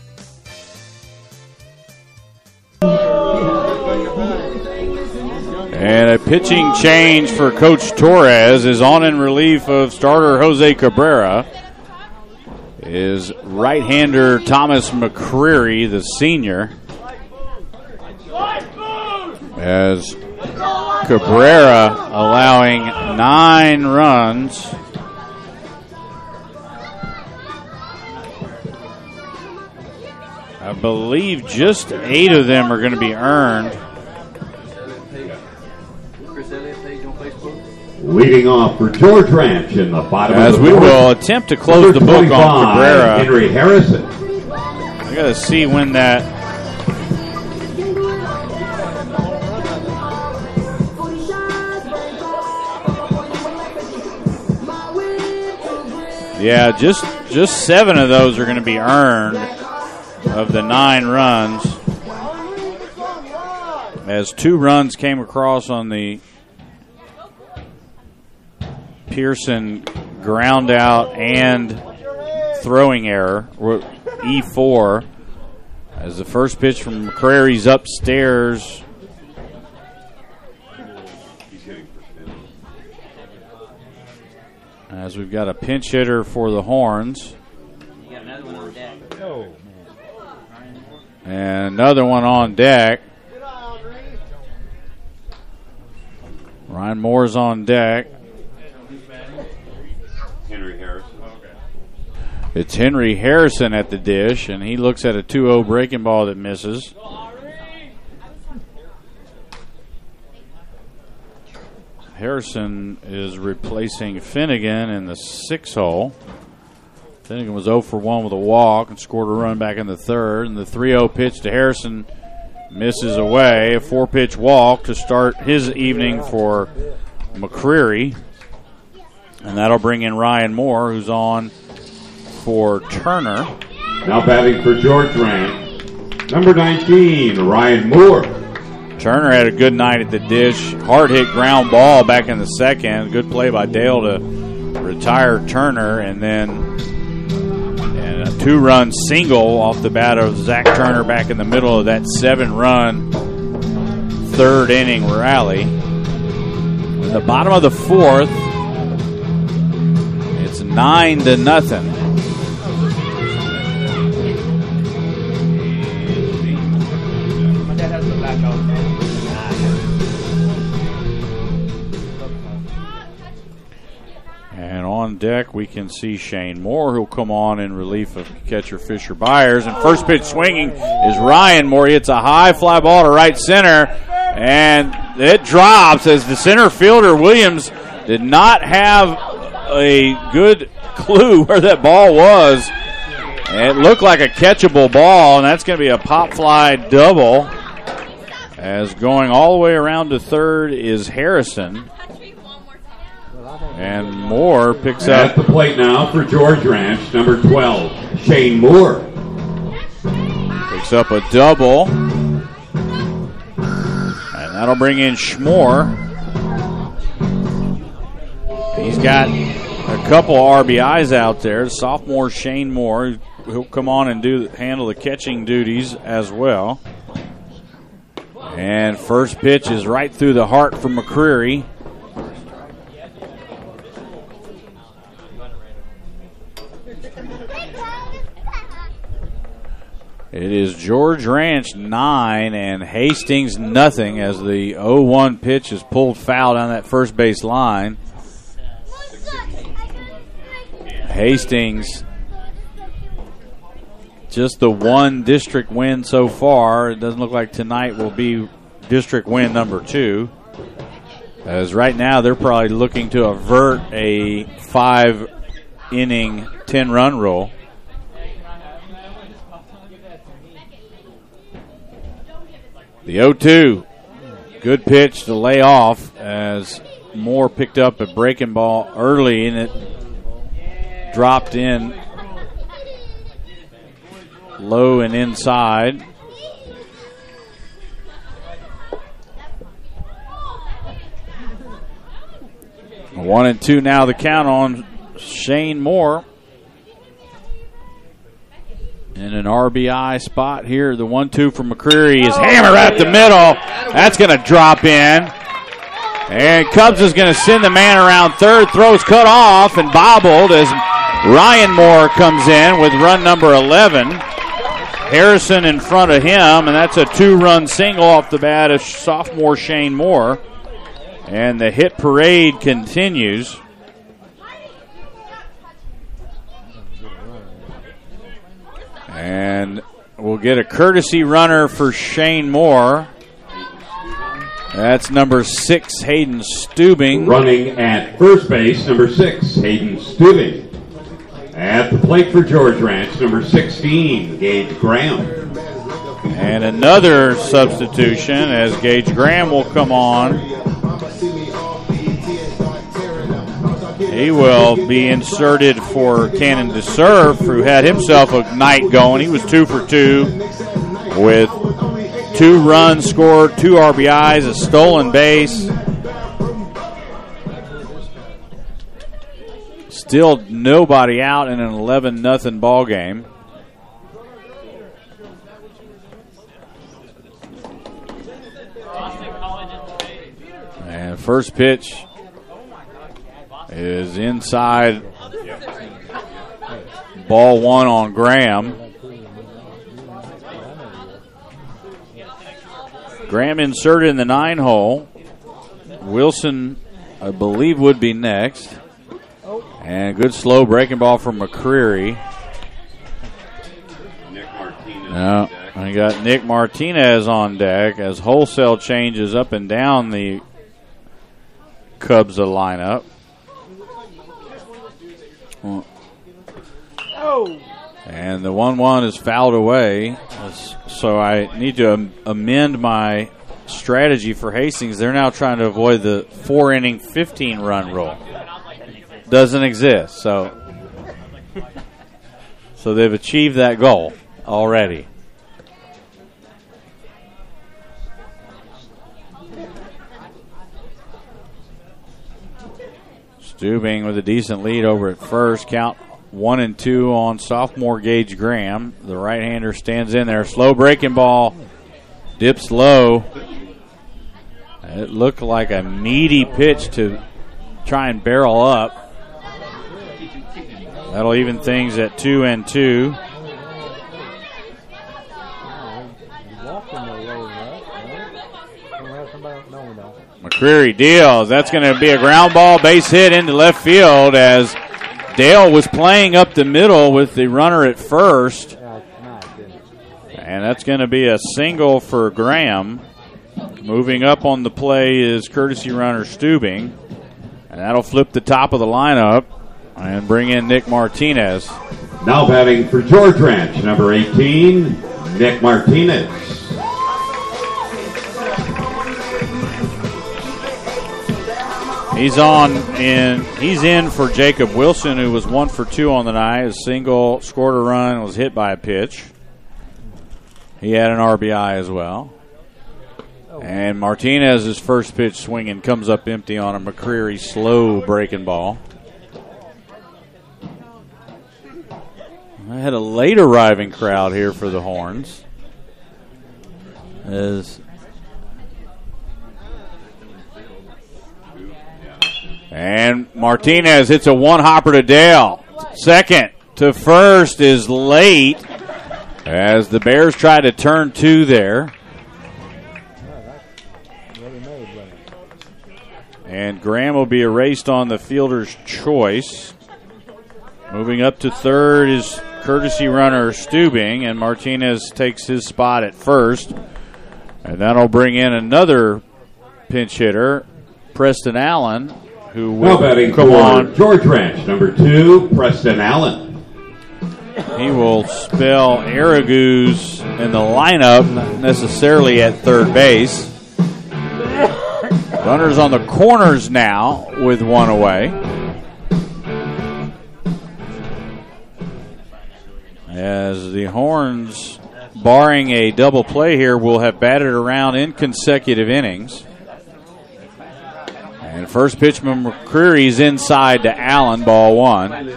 [SPEAKER 2] And a pitching change for Coach Torres is on in relief of starter Jose Cabrera. Is right-hander Thomas McCreary, the senior, as Cabrera allowing nine runs. I believe just eight of them are going to be earned.
[SPEAKER 9] Leading off for George Ranch in the bottom
[SPEAKER 2] As
[SPEAKER 9] of the
[SPEAKER 2] we
[SPEAKER 9] fourth,
[SPEAKER 2] will attempt to close the book on Cabrera.
[SPEAKER 9] Henry Harrison.
[SPEAKER 2] I got to see when that. Yeah, just just seven of those are going to be earned of the nine runs, as two runs came across on the Pearson ground out and throwing error, E four, as the first pitch from McCreary's upstairs. As we've got a pinch hitter for the Horns.
[SPEAKER 12] You got another one on deck.
[SPEAKER 10] Oh, man.
[SPEAKER 2] And another one on deck. Ryan Moore's on deck.
[SPEAKER 13] Henry Harrison.
[SPEAKER 2] It's Henry Harrison at the dish, and he looks at a two oh breaking ball that misses. Harrison is replacing Finnegan in the six hole. Finnegan was oh for one with a walk and scored a run back in the third. And the three oh pitch to Harrison misses away. A four-pitch walk to start his evening for McCreary. And that'll bring in Ryan Moore, who's on for Turner.
[SPEAKER 9] Now batting for George Ranch, number nineteen, Ryan Moore.
[SPEAKER 2] Turner had a good night at the dish. Hard hit ground ball back in the second. Good play by Dale to retire Turner, and then and a two-run single off the bat of Zach Turner back in the middle of that seven-run third inning rally. In the bottom of the fourth, it's nine to nothing. And on deck, we can see Shane Moore, who'll come on in relief of catcher Fisher Byers. And first pitch swinging is Ryan Moore. He hits a high fly ball to right center, and it drops as the center fielder, Williams, did not have a good clue where that ball was. It looked like a catchable ball, and that's going to be a pop fly double. As going all the way around to third is Harrison. And Moore picks
[SPEAKER 9] At
[SPEAKER 2] up.
[SPEAKER 9] the plate now for George Ranch, number twelve, Shane Moore.
[SPEAKER 2] Picks up a double. And that'll bring in Schmore. He's got a couple R B Is out there. Sophomore Shane Moore. He'll come on and do handle the catching duties as well. And first pitch is right through the heart for McCreary. It is George Ranch nine and Hastings nothing, as the oh one pitch is pulled foul down that first base line. Hastings, just the one district win so far. It doesn't look like tonight will be district win number two, as right now they're probably looking to avert a five-inning, ten-run rule. The oh two, good pitch to lay off as Moore picked up a breaking ball early, and it dropped in low and inside. One and two now the count on Shane Moore. In an R B I spot here, the one two from McCreary is hammered at the middle. That's going to drop in. And Cubs is going to send the man around third. Throws cut off and bobbled as Ryan Moore comes in with run number eleven. Harrison in front of him, and that's a two-run single off the bat of sophomore Shane Moore. And the hit parade continues. And we'll get a courtesy runner for Shane Moore. That's number six, Hayden Stubing.
[SPEAKER 9] Running at first base, number six, Hayden Stubing. At the plate for George Ranch, number sixteen, Gage Graham.
[SPEAKER 2] And another substitution as Gage Graham will come on. He will be inserted for Cannon DeServe, who had himself a night going. He was two for two with two runs scored, two R B Is, a stolen base. Still nobody out in an eleven nothing ball game. And first pitch is inside, ball one on Graham. Graham inserted in the nine hole. Wilson, I believe, would be next. And good slow breaking ball from McCreary.
[SPEAKER 13] Nick Martinez.
[SPEAKER 2] No, I got Nick Martinez on deck as wholesale changes up and down the Cubs lineup.
[SPEAKER 10] Oh.
[SPEAKER 2] And the one one is fouled away. So I need to am- amend my strategy for Hastings. They're now trying to avoid the four inning, fifteen run rule. Doesn't exist. So, so they've achieved that goal already. Stubing with a decent lead over at first. Count one and two on sophomore Gage Graham. The right-hander stands in there. Slow breaking ball. Dips low. It looked like a meaty pitch to try and barrel up. That'll even things at two and two. McCreary deals. That's going to be a ground ball, base hit into left field as Dale was playing up the middle with the runner at first. And that's going to be a single for Graham. Moving up on the play is courtesy runner Stubing. And that'll flip the top of the lineup and bring in Nick Martinez.
[SPEAKER 9] Now batting for George Ranch, number eighteen, Nick Martinez.
[SPEAKER 2] He's on in. He's in for Jacob Wilson, who was one for two on the night. A single, scored a run, was hit by a pitch. He had an R B I as well. And Martinez's first pitch swinging comes up empty on a McCreary slow breaking ball. I had a late arriving crowd here for the Horns. As and Martinez hits a one-hopper to Dale. Second to first is late as the Bears try to turn two there. And Graham will be erased on the fielder's choice. Moving up to third is courtesy runner Stubing, and Martinez takes his spot at first. And that'll bring in another pinch hitter, Preston Allen, who will
[SPEAKER 9] now batting
[SPEAKER 2] come
[SPEAKER 9] for
[SPEAKER 2] on.
[SPEAKER 9] George Ranch, number two, Preston Allen.
[SPEAKER 2] He will spell Aragoos in the lineup, not necessarily at third base. Runners on the corners now with one away. As the Horns, barring a double play here, will have batted around in consecutive innings. And first pitch from McCreary's inside to Allen, ball one.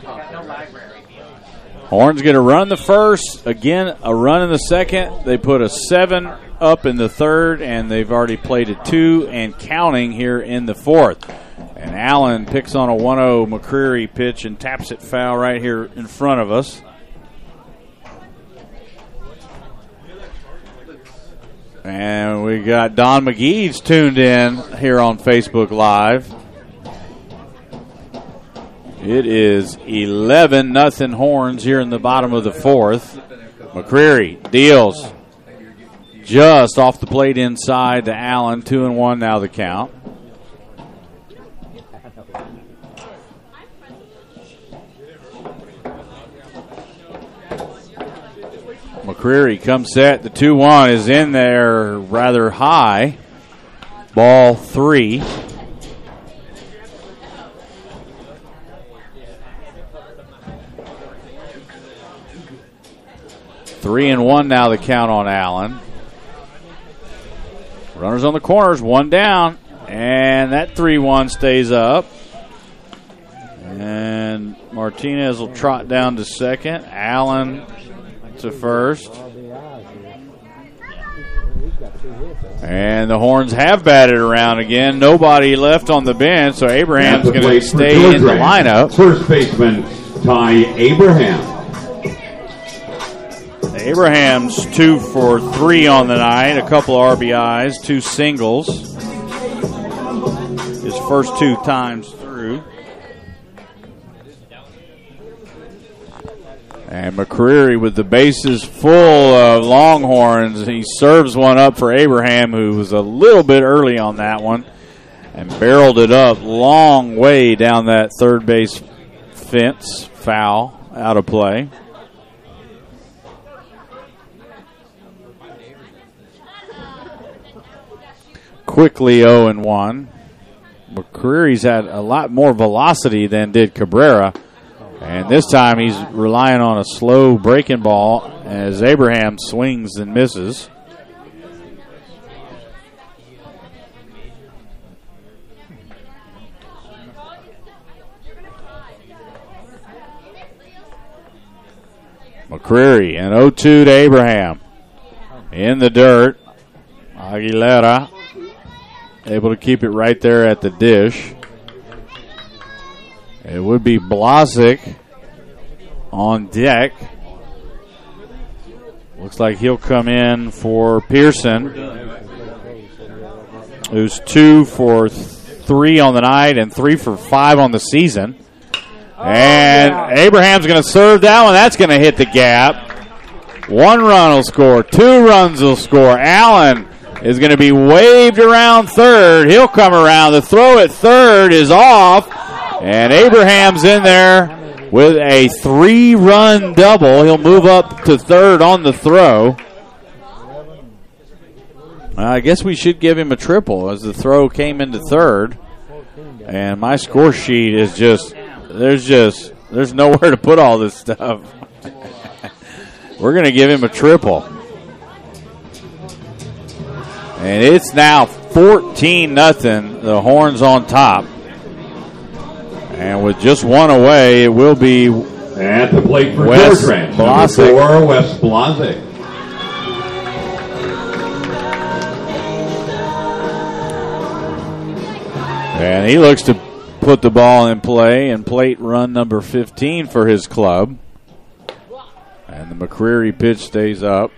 [SPEAKER 2] Horns get a run in the first, again a run in the second. They put a seven up in the third, and they've already played a two and counting here in the fourth. And Allen picks on a one oh McCreary pitch and taps it foul right here in front of us. And we got Don McGee's tuned in here on Facebook Live. It is eleven nothing Horns here in the bottom of the fourth. McCreary deals just off the plate inside to Allen. Two and one now the count. McCreary comes set. The two one is in there rather high. Ball three. Three and one now the count on Allen. Runners on the corners, one down. And that three one stays up. And Martinez will trot down to second. Allen to first. And the Horns have batted around again. Nobody left on the bench, so Abraham's going to stay in the lineup.
[SPEAKER 9] First baseman Ty Abraham.
[SPEAKER 2] Abraham's two for three on the night, a couple of R B Is, two singles. His first two times through. And McCreary with the bases full of Longhorns. He serves one up for Abraham, who was a little bit early on that one and barreled it up long way down that third base fence. Foul, out of play. Quickly oh and one. McCreary's had a lot more velocity than did Cabrera. And this time he's relying on a slow breaking ball as Abraham swings and misses. McCreary, an oh two to Abraham. In the dirt. Aguilera able to keep it right there at the dish. It would be Blazek on deck. Looks like he'll come in for Pearson, who's two for three on the night and three for five on the season. And Abraham's going to serve that one. That's going to hit the gap. One run will score. Two runs will score. Allen is going to be waved around third. He'll come around. The throw at third is off. And Abraham's in there with a three-run double. He'll move up to third on the throw. I guess we should give him a triple as the throw came into third. And my score sheet is just, there's just, there's nowhere to put all this stuff. We're going to give him a triple. And it's now fourteen nothing. The Horns on top. And with just one away, it will be
[SPEAKER 9] at the plate for
[SPEAKER 2] Wes
[SPEAKER 9] Blazek.
[SPEAKER 2] Blazek.
[SPEAKER 9] Wes Blazek.
[SPEAKER 2] And he looks to put the ball in play and plate run number fifteen for his club. And the McCreary pitch stays up.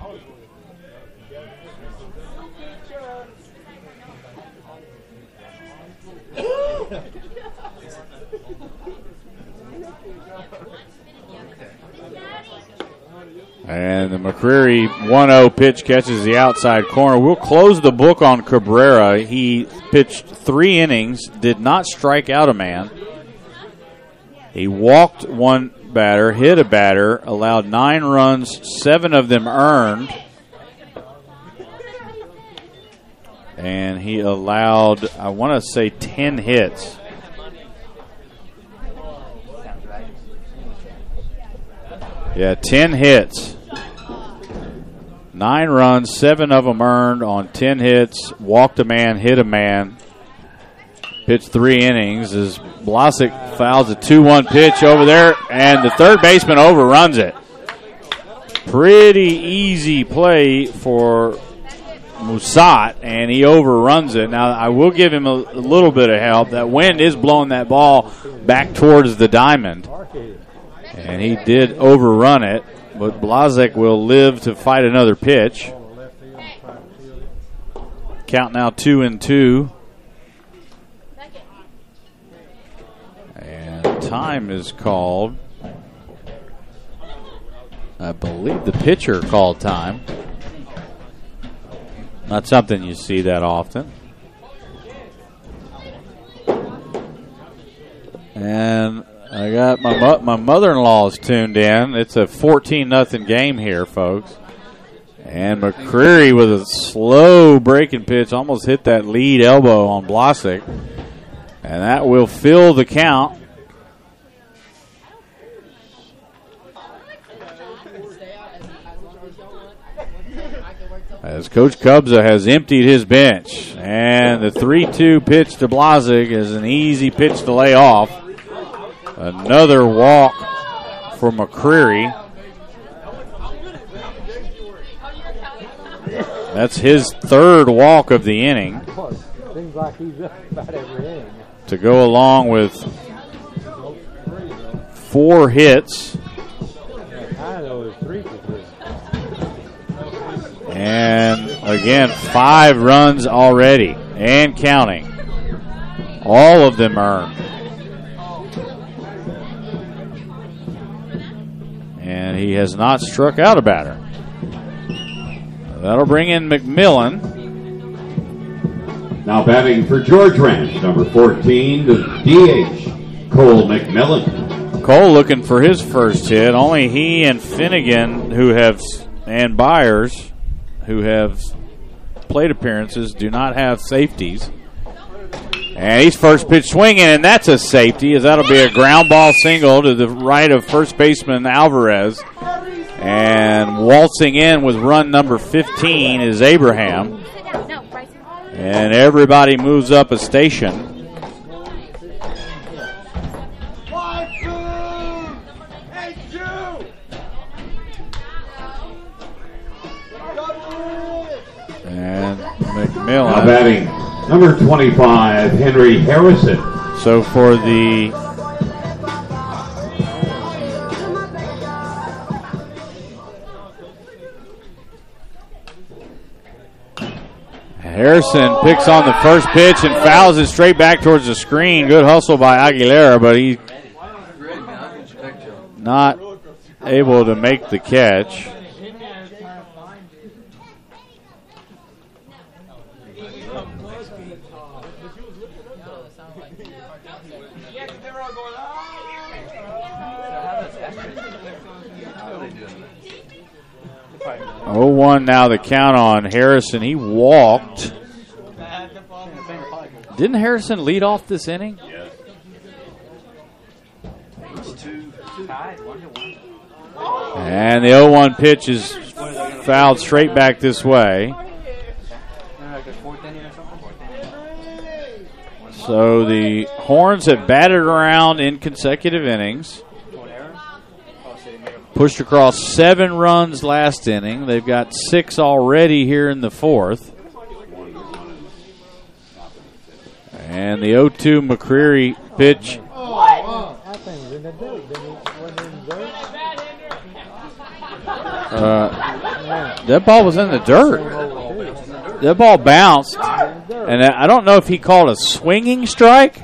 [SPEAKER 2] And the McCreary one oh pitch catches the outside corner. We'll close the book on Cabrera. He pitched three innings, did not strike out a man. He walked one batter, hit a batter, allowed nine runs, seven of them earned. and he allowed, I want to say, ten hits. Yeah, ten hits. Nine runs, seven of them earned on ten hits, walked a man, hit a man, pitched three innings as Blasick fouls a two one pitch over there, and the third baseman overruns it. Pretty easy play for Musat, and he overruns it. Now, I will give him a, a little bit of help. That wind is blowing that ball back towards the diamond, and he did overrun it, but Blasick will live to fight another pitch. Count now two and two. And time is called. I believe the pitcher called time. Not something you see that often. And I got my mo- my mother-in-law's tuned in. It's a fourteen nothing game here, folks. And McCreary with a slow breaking pitch almost hit that lead elbow on Blasick. And that will fill the count. As Coach Cubza has emptied his bench. And the three two pitch to Blasick is an easy pitch to lay off. Another walk for McCreary. That's his third walk of the inning.
[SPEAKER 10] Seems like he's up about every inning.
[SPEAKER 2] To go along with four hits.
[SPEAKER 10] I know there's three for this.
[SPEAKER 2] And again, five runs already and counting. All of them earned. And he has not struck out a batter. That'll bring in McMillan.
[SPEAKER 9] Now batting for George Ranch, number fourteen, the D H, Cole McMillan.
[SPEAKER 2] Cole looking for his first hit. Only he and Finnegan, who have, and Byers, who have plate appearances, do not have safeties. And he's first pitch swinging, and that's a safety, as that'll be a ground ball single to the right of first baseman Alvarez. And waltzing in with run number fifteen is Abraham. And everybody moves up a station. And McMillan.
[SPEAKER 9] Now batting number twenty-five, Henry Harrison.
[SPEAKER 2] So for the Harrison picks on the first pitch and fouls it straight back towards the screen. Good hustle by Aguilera, but he not able to make the catch. oh one now the count on Harrison. He walked. Didn't Harrison lead off this inning?
[SPEAKER 13] Yes.
[SPEAKER 2] And the oh one pitch is fouled straight back this way. So the Horns have batted around in consecutive innings. Pushed across seven runs last inning. They've got six already here in the fourth. And the oh two McCreary pitch. Uh, that ball was in the dirt. That ball bounced. And I don't know if he called a swinging strike,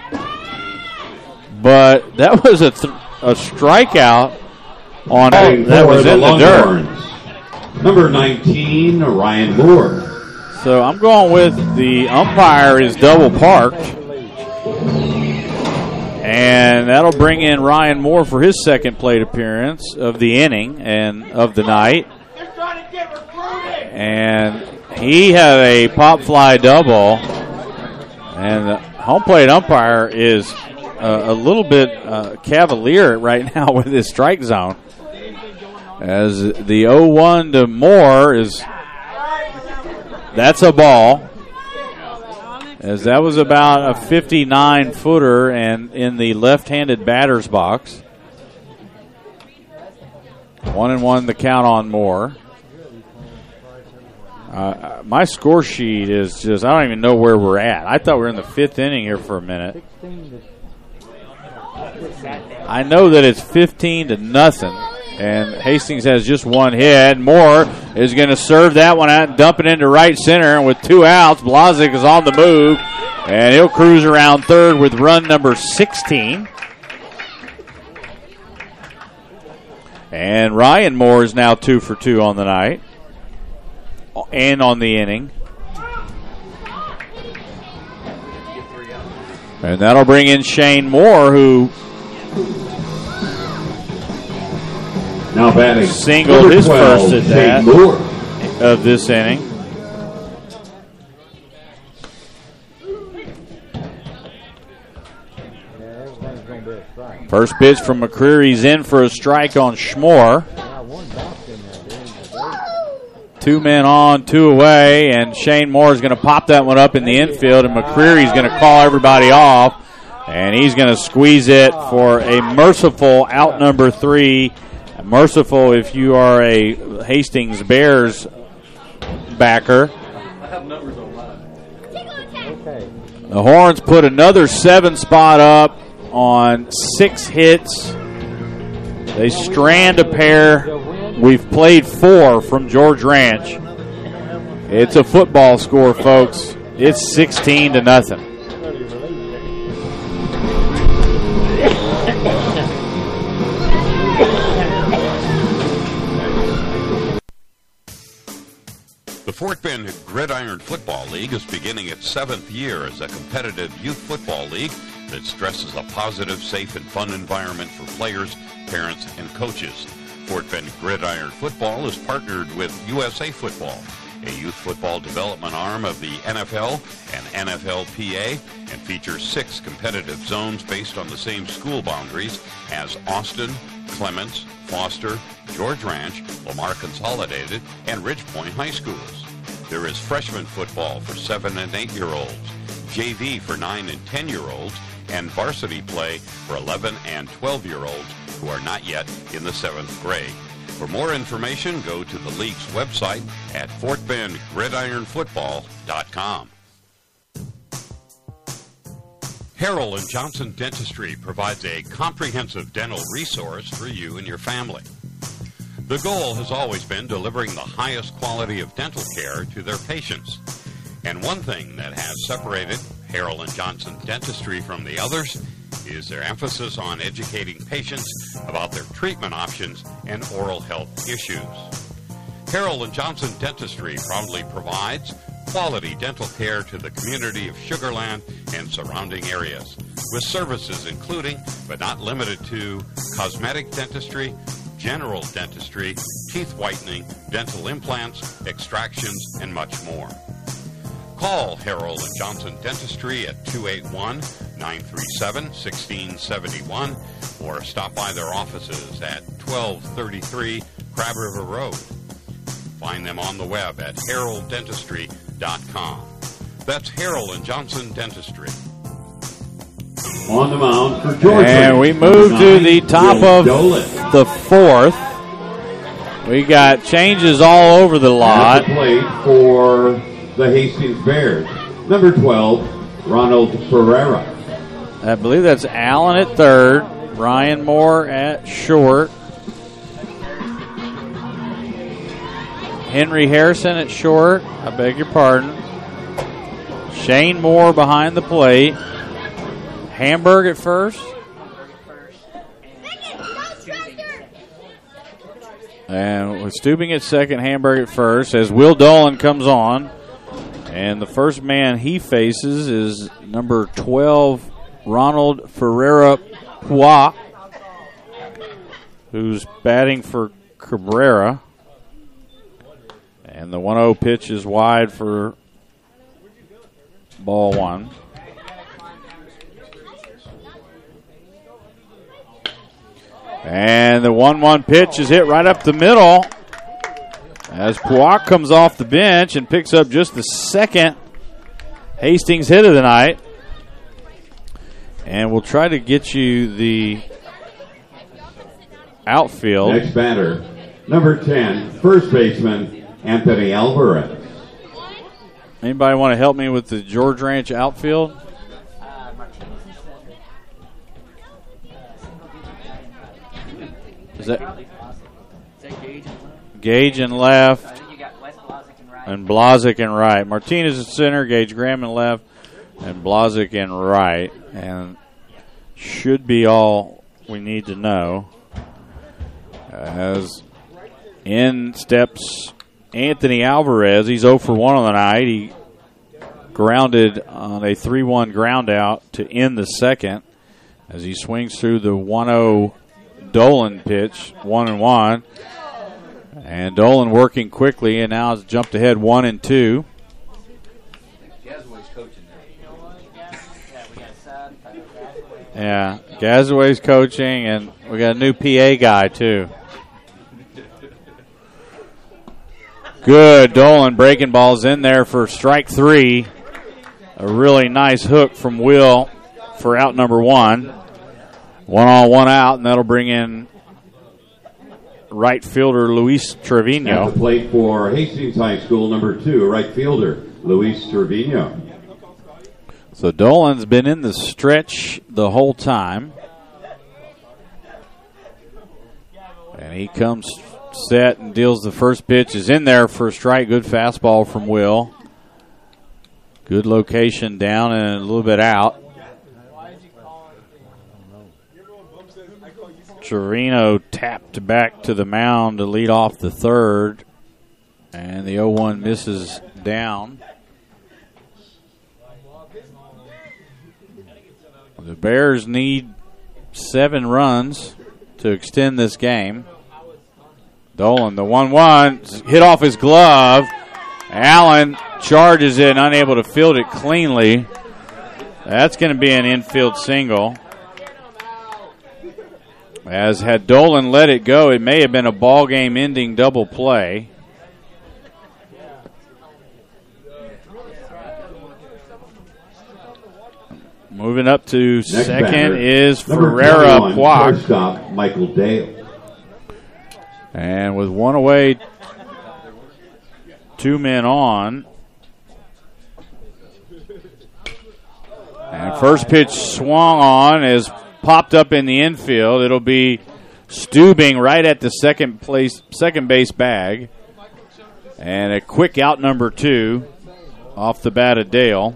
[SPEAKER 2] but that was a, th- a strikeout. On it, that was in the dirt.
[SPEAKER 9] Number nineteen, Ryan Moore.
[SPEAKER 2] So I'm going with the umpire is double parked. And that'll bring in Ryan Moore for his second plate appearance of the inning and of the night. And he had a pop fly double, and the home plate umpire is uh, a little bit uh, cavalier right now with his strike zone. As the oh one to Moore is, that's a ball. As that was about a fifty-nine footer and in the left-handed batter's box. One and one the count on Moore. Uh, my score sheet is just, I don't even know where we're at. I thought we were in the fifth inning here for a minute. I know that it's fifteen to nothing, and Hastings has just one hit. Moore is going to serve that one out and dump it into right center, and with two outs, Blazik is on the move, and he'll cruise around third with run number sixteen. And Ryan Moore is now two for two on the night and on the inning. And that'll bring in Shane Moore, who
[SPEAKER 9] now batting
[SPEAKER 2] singled his
[SPEAKER 9] twelve,
[SPEAKER 2] first at bat of this inning. First pitch from McCreary's in for a strike on Schmore. Two men on, two away, and Shane Moore is going to pop that one up in the infield, and McCreary's going to call everybody off, and he's going to squeeze it for a merciful out number three. Merciful if you are a Hastings Bears backer. The Horns put another seven spot up on six hits. They strand a pair. We've played four from George Ranch. It's a football score, folks. It's sixteen to nothing.
[SPEAKER 8] The Fort Bend Gridiron Football League is beginning its seventh year as a competitive youth football league that stresses a positive, safe, and fun environment for players, parents, and coaches. Fort Bend Gridiron Football is partnered with U S A Football, a youth football development arm of the N F L and N F L P A, and features six competitive zones based on the same school boundaries as Austin, Clements, Foster, George Ranch, Lamar Consolidated, and Ridge Point High Schools. There is freshman football for seven and eight-year-olds, J V for nine and ten-year-olds, and varsity play for eleven and twelve-year-olds who are not yet in the seventh grade. For more information, go to the league's website at fort bend gridiron football dot com. Harold and Johnson Dentistry provides a comprehensive dental resource for you and your family. The goal has always been delivering the highest quality of dental care to their patients. And one thing that has separated Harold and Johnson Dentistry from the others is their emphasis on educating patients about their treatment options and oral health issues. Harold and Johnson Dentistry proudly provides quality dental care to the community of Sugar Land and surrounding areas, with services including, but not limited to, cosmetic dentistry, general dentistry, teeth whitening, dental implants, extractions, and much more. Call Harold and Johnson Dentistry at two eight one, nine three seven, one six seven one or stop by their offices at twelve thirty-three Crab River Road. Find them on the web at harold dentistry dot com. That's Harold and Johnson Dentistry.
[SPEAKER 9] On the mound for Georgia.
[SPEAKER 2] And we move to the top of the fourth. We got changes all over the lot.
[SPEAKER 9] At the plate for the Hastings Bears, number twelve, Ronald Ferreira.
[SPEAKER 2] I believe that's Allen at third, Ryan Moore at short, Henry Harrison at short, I beg your pardon, Shane Moore behind the plate, Hamburg at first, and with Stubing at second, Hamburg at first, as Will Dolan comes on. And the first man he faces is number twelve, Ronald Ferreira Pua, who's batting for Cabrera. And the one oh pitch is wide for ball one. And the one one pitch is hit right up the middle as Puak comes off the bench and picks up just the second Hastings hit of the night. And we'll try to get you the outfield.
[SPEAKER 9] Next batter, number ten, first baseman, Anthony Alvarez.
[SPEAKER 2] Anybody want to help me with the George Ranch outfield? Is that Gage and left, and Blazik and right. Martinez at center, Gage Graham in left, and Blazik in right. And should be all we need to know. As in steps Anthony Alvarez. He's oh for one on the night. He grounded on a three one ground out to end the second as he swings through the one oh Dolan pitch, one and one. And Dolan working quickly, and now has jumped ahead one and two. Yeah, Gazaway's coaching, and we got a new P A guy, too. Good. Dolan breaking balls in there for strike three. A really nice hook from Will for out number one. One on, one out, and that'll bring in right fielder Luis Trevino.
[SPEAKER 9] At the plate for Hastings High School, number two, right fielder Luis Trevino.
[SPEAKER 2] So Dolan's been in the stretch the whole time. And he comes set and deals the first pitch. Is in there for a strike. Good fastball from Will. Good location down and a little bit out. Trevino tapped back to the mound to lead off the third. And the oh one misses down. The Bears need seven runs to extend this game. Dolan, the one one, hit off his glove. Allen charges it, unable to field it cleanly. That's going to be an infield single. As had Dolan let it go, it may have been a ball game ending double play. Moving up to
[SPEAKER 9] Next
[SPEAKER 2] second
[SPEAKER 9] batter,
[SPEAKER 2] is
[SPEAKER 9] number
[SPEAKER 2] Ferreira
[SPEAKER 9] twenty-one,
[SPEAKER 2] Puak.
[SPEAKER 9] shortstop Michael Dale.
[SPEAKER 2] And with one away, two men on. And first pitch swung on is popped up in the infield. It'll be Stubing right at the second place, second base bag. And a quick out number two off the bat of Dale.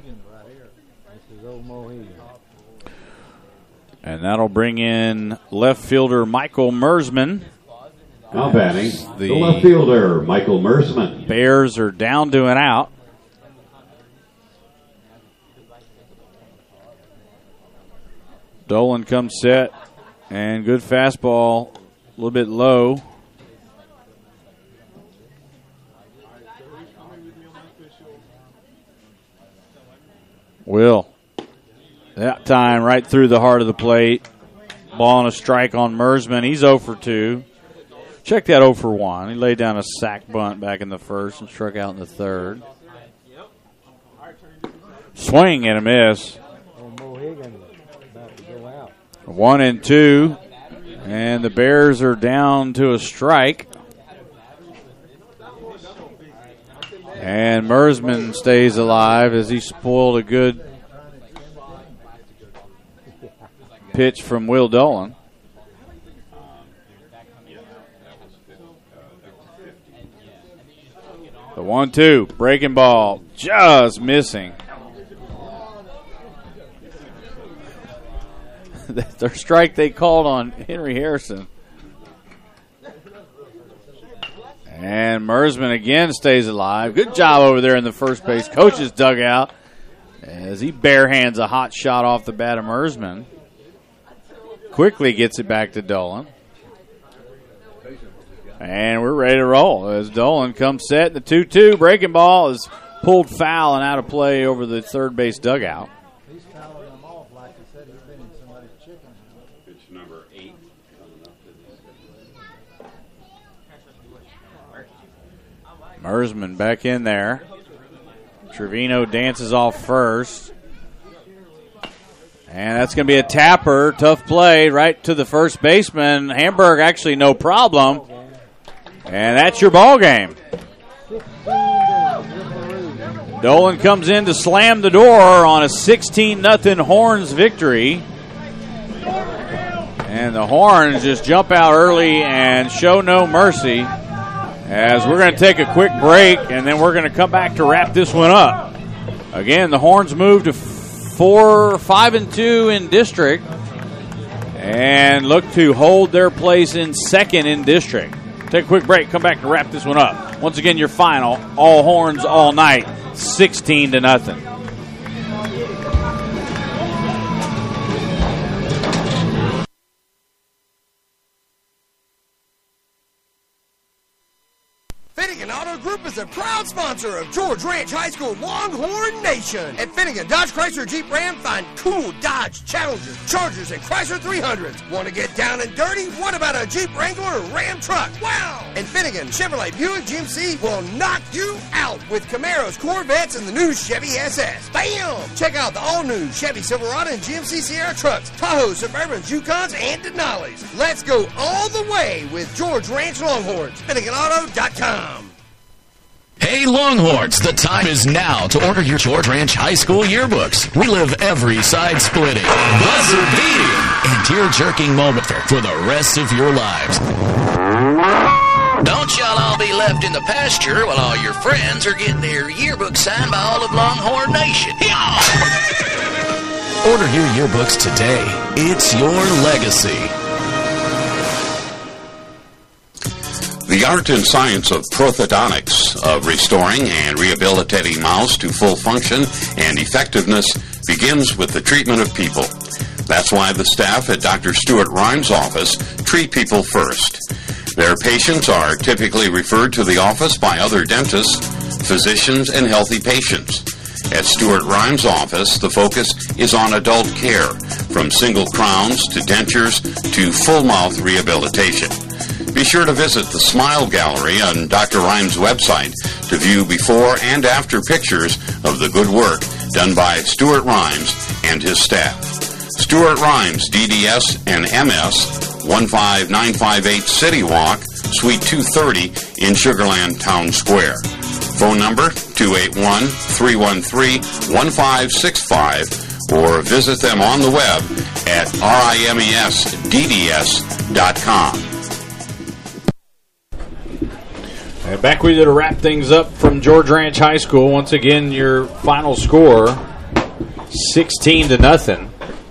[SPEAKER 2] And that'll bring in left fielder Michael Mersman.
[SPEAKER 9] Now batting,
[SPEAKER 2] the
[SPEAKER 9] the left fielder, Michael Mersman.
[SPEAKER 2] Bears are down to an out. Dolan comes set, and good fastball, a little bit low. Will. That time right through the heart of the plate. Ball and a strike on Mersman. He's oh for two. Check that oh for one. He laid down a sack bunt back in the first and struck out in the third. Swing and a miss. One and two. And the Bears are down to a strike. And Mersman stays alive as he spoiled a good pitch from Will Dolan. The one two, breaking ball, just missing. Their strike they called on Henry Harrison. And Mersman again stays alive. Good job over there in the first base coach's dugout as he barehands a hot shot off the bat of Mersman. Quickly gets it back to Dolan. And we're ready to roll as Dolan comes set. The two two breaking ball is pulled foul and out of play over the third base dugout.
[SPEAKER 10] He's fouling them off like he said he's been in somebody's chicken house.
[SPEAKER 13] Pitch number eight coming up to this.
[SPEAKER 2] Mersman back in there. Trevino dances off first. And that's going to be a tapper. Tough play right to the first baseman. Hamburg actually no problem. And that's your ball game. Dolan comes in to slam the door on a sixteen nothing Horns victory. And the Horns just jump out early and show no mercy. As we're going to take a quick break, and then we're going to come back to wrap this one up. Again, the Horns move to four, five and two in district, and look to hold their place in second in district. Take a quick break, come back to wrap this one up. Once again, your final, all Horns all night, sixteen to nothing.
[SPEAKER 3] Finnegan Auto Group is a proud sponsor of George Ranch High School Longhorn Nation. At Finnegan Dodge Chrysler Jeep Ram, find cool Dodge Challengers, Chargers, and Chrysler three hundreds. Want to get down and dirty? What about a Jeep Wrangler or Ram truck? Wow! And Finnegan Chevrolet Buick G M C will knock you out with Camaros, Corvettes, and the new Chevy S S. Bam! Check out the all-new Chevy Silverado and G M C Sierra trucks, Tahoe, Suburbans, Yukons, and Denali's. Let's go all the way with George Ranch Longhorns. Finnegan Auto dot com.
[SPEAKER 4] Hey Longhorns, the time is now to order your George Ranch High School yearbooks. Relive every side-splitting, buzzer-beating, and tear-jerking moment for the rest of your lives.
[SPEAKER 14] Don't y'all all be left in the pasture while all your friends are getting their yearbook signed by all of Longhorn Nation.
[SPEAKER 4] Order your yearbooks today. It's your legacy.
[SPEAKER 5] The art and science of prosthodontics, of restoring and rehabilitating mouths to full function and effectiveness, begins with the treatment of people. That's why the staff at Doctor Stuart Rhymes' office treat people first. Their patients are typically referred to the office by other dentists, physicians, and healthy patients. At Stuart Rhymes' office, the focus is on adult care, from single crowns to dentures to full mouth rehabilitation. Be sure to visit the Smile Gallery on Doctor Rhymes' website to view before and after pictures of the good work done by Stuart Rhymes and his staff. Stuart Rhymes, D D S and M S, one five nine five eight City Walk, Suite two thirty in Sugarland Town Square. Phone number two eight one, three one three, one five six five or visit them on the web at rimes d d s dot com.
[SPEAKER 2] And back with you to wrap things up from George Ranch High School. Once again, your final score, sixteen to nothing.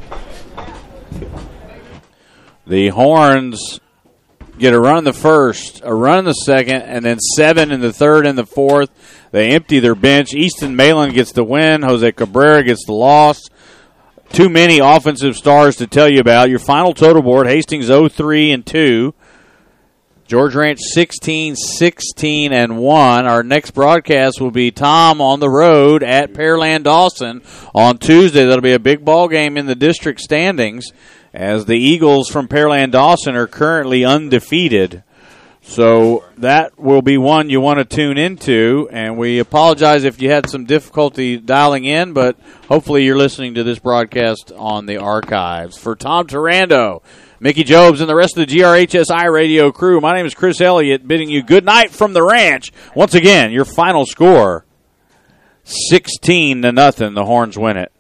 [SPEAKER 2] The Horns get a run in the first, a run in the second, and then seven in the third and the fourth. They empty their bench. Easton Malin gets the win. Jose Cabrera gets the loss. Too many offensive stars to tell you about. Your final total board, Hastings oh three and two. George Ranch sixteen, sixteen, and one. Our next broadcast will be Tom on the road at Pearland Dawson on Tuesday. That'll be a big ball game in the district standings, as the Eagles from Pearland Dawson are currently undefeated. So that will be one you want to tune into, and we apologize if you had some difficulty dialing in, but hopefully you're listening to this broadcast on the archives. For Tom Tarando, Mickey Jobs, and the rest of the G R H S I radio crew, my name is Chris Elliott, bidding you good night from the ranch. Once again, your final score, sixteen to nothing. The Horns win it.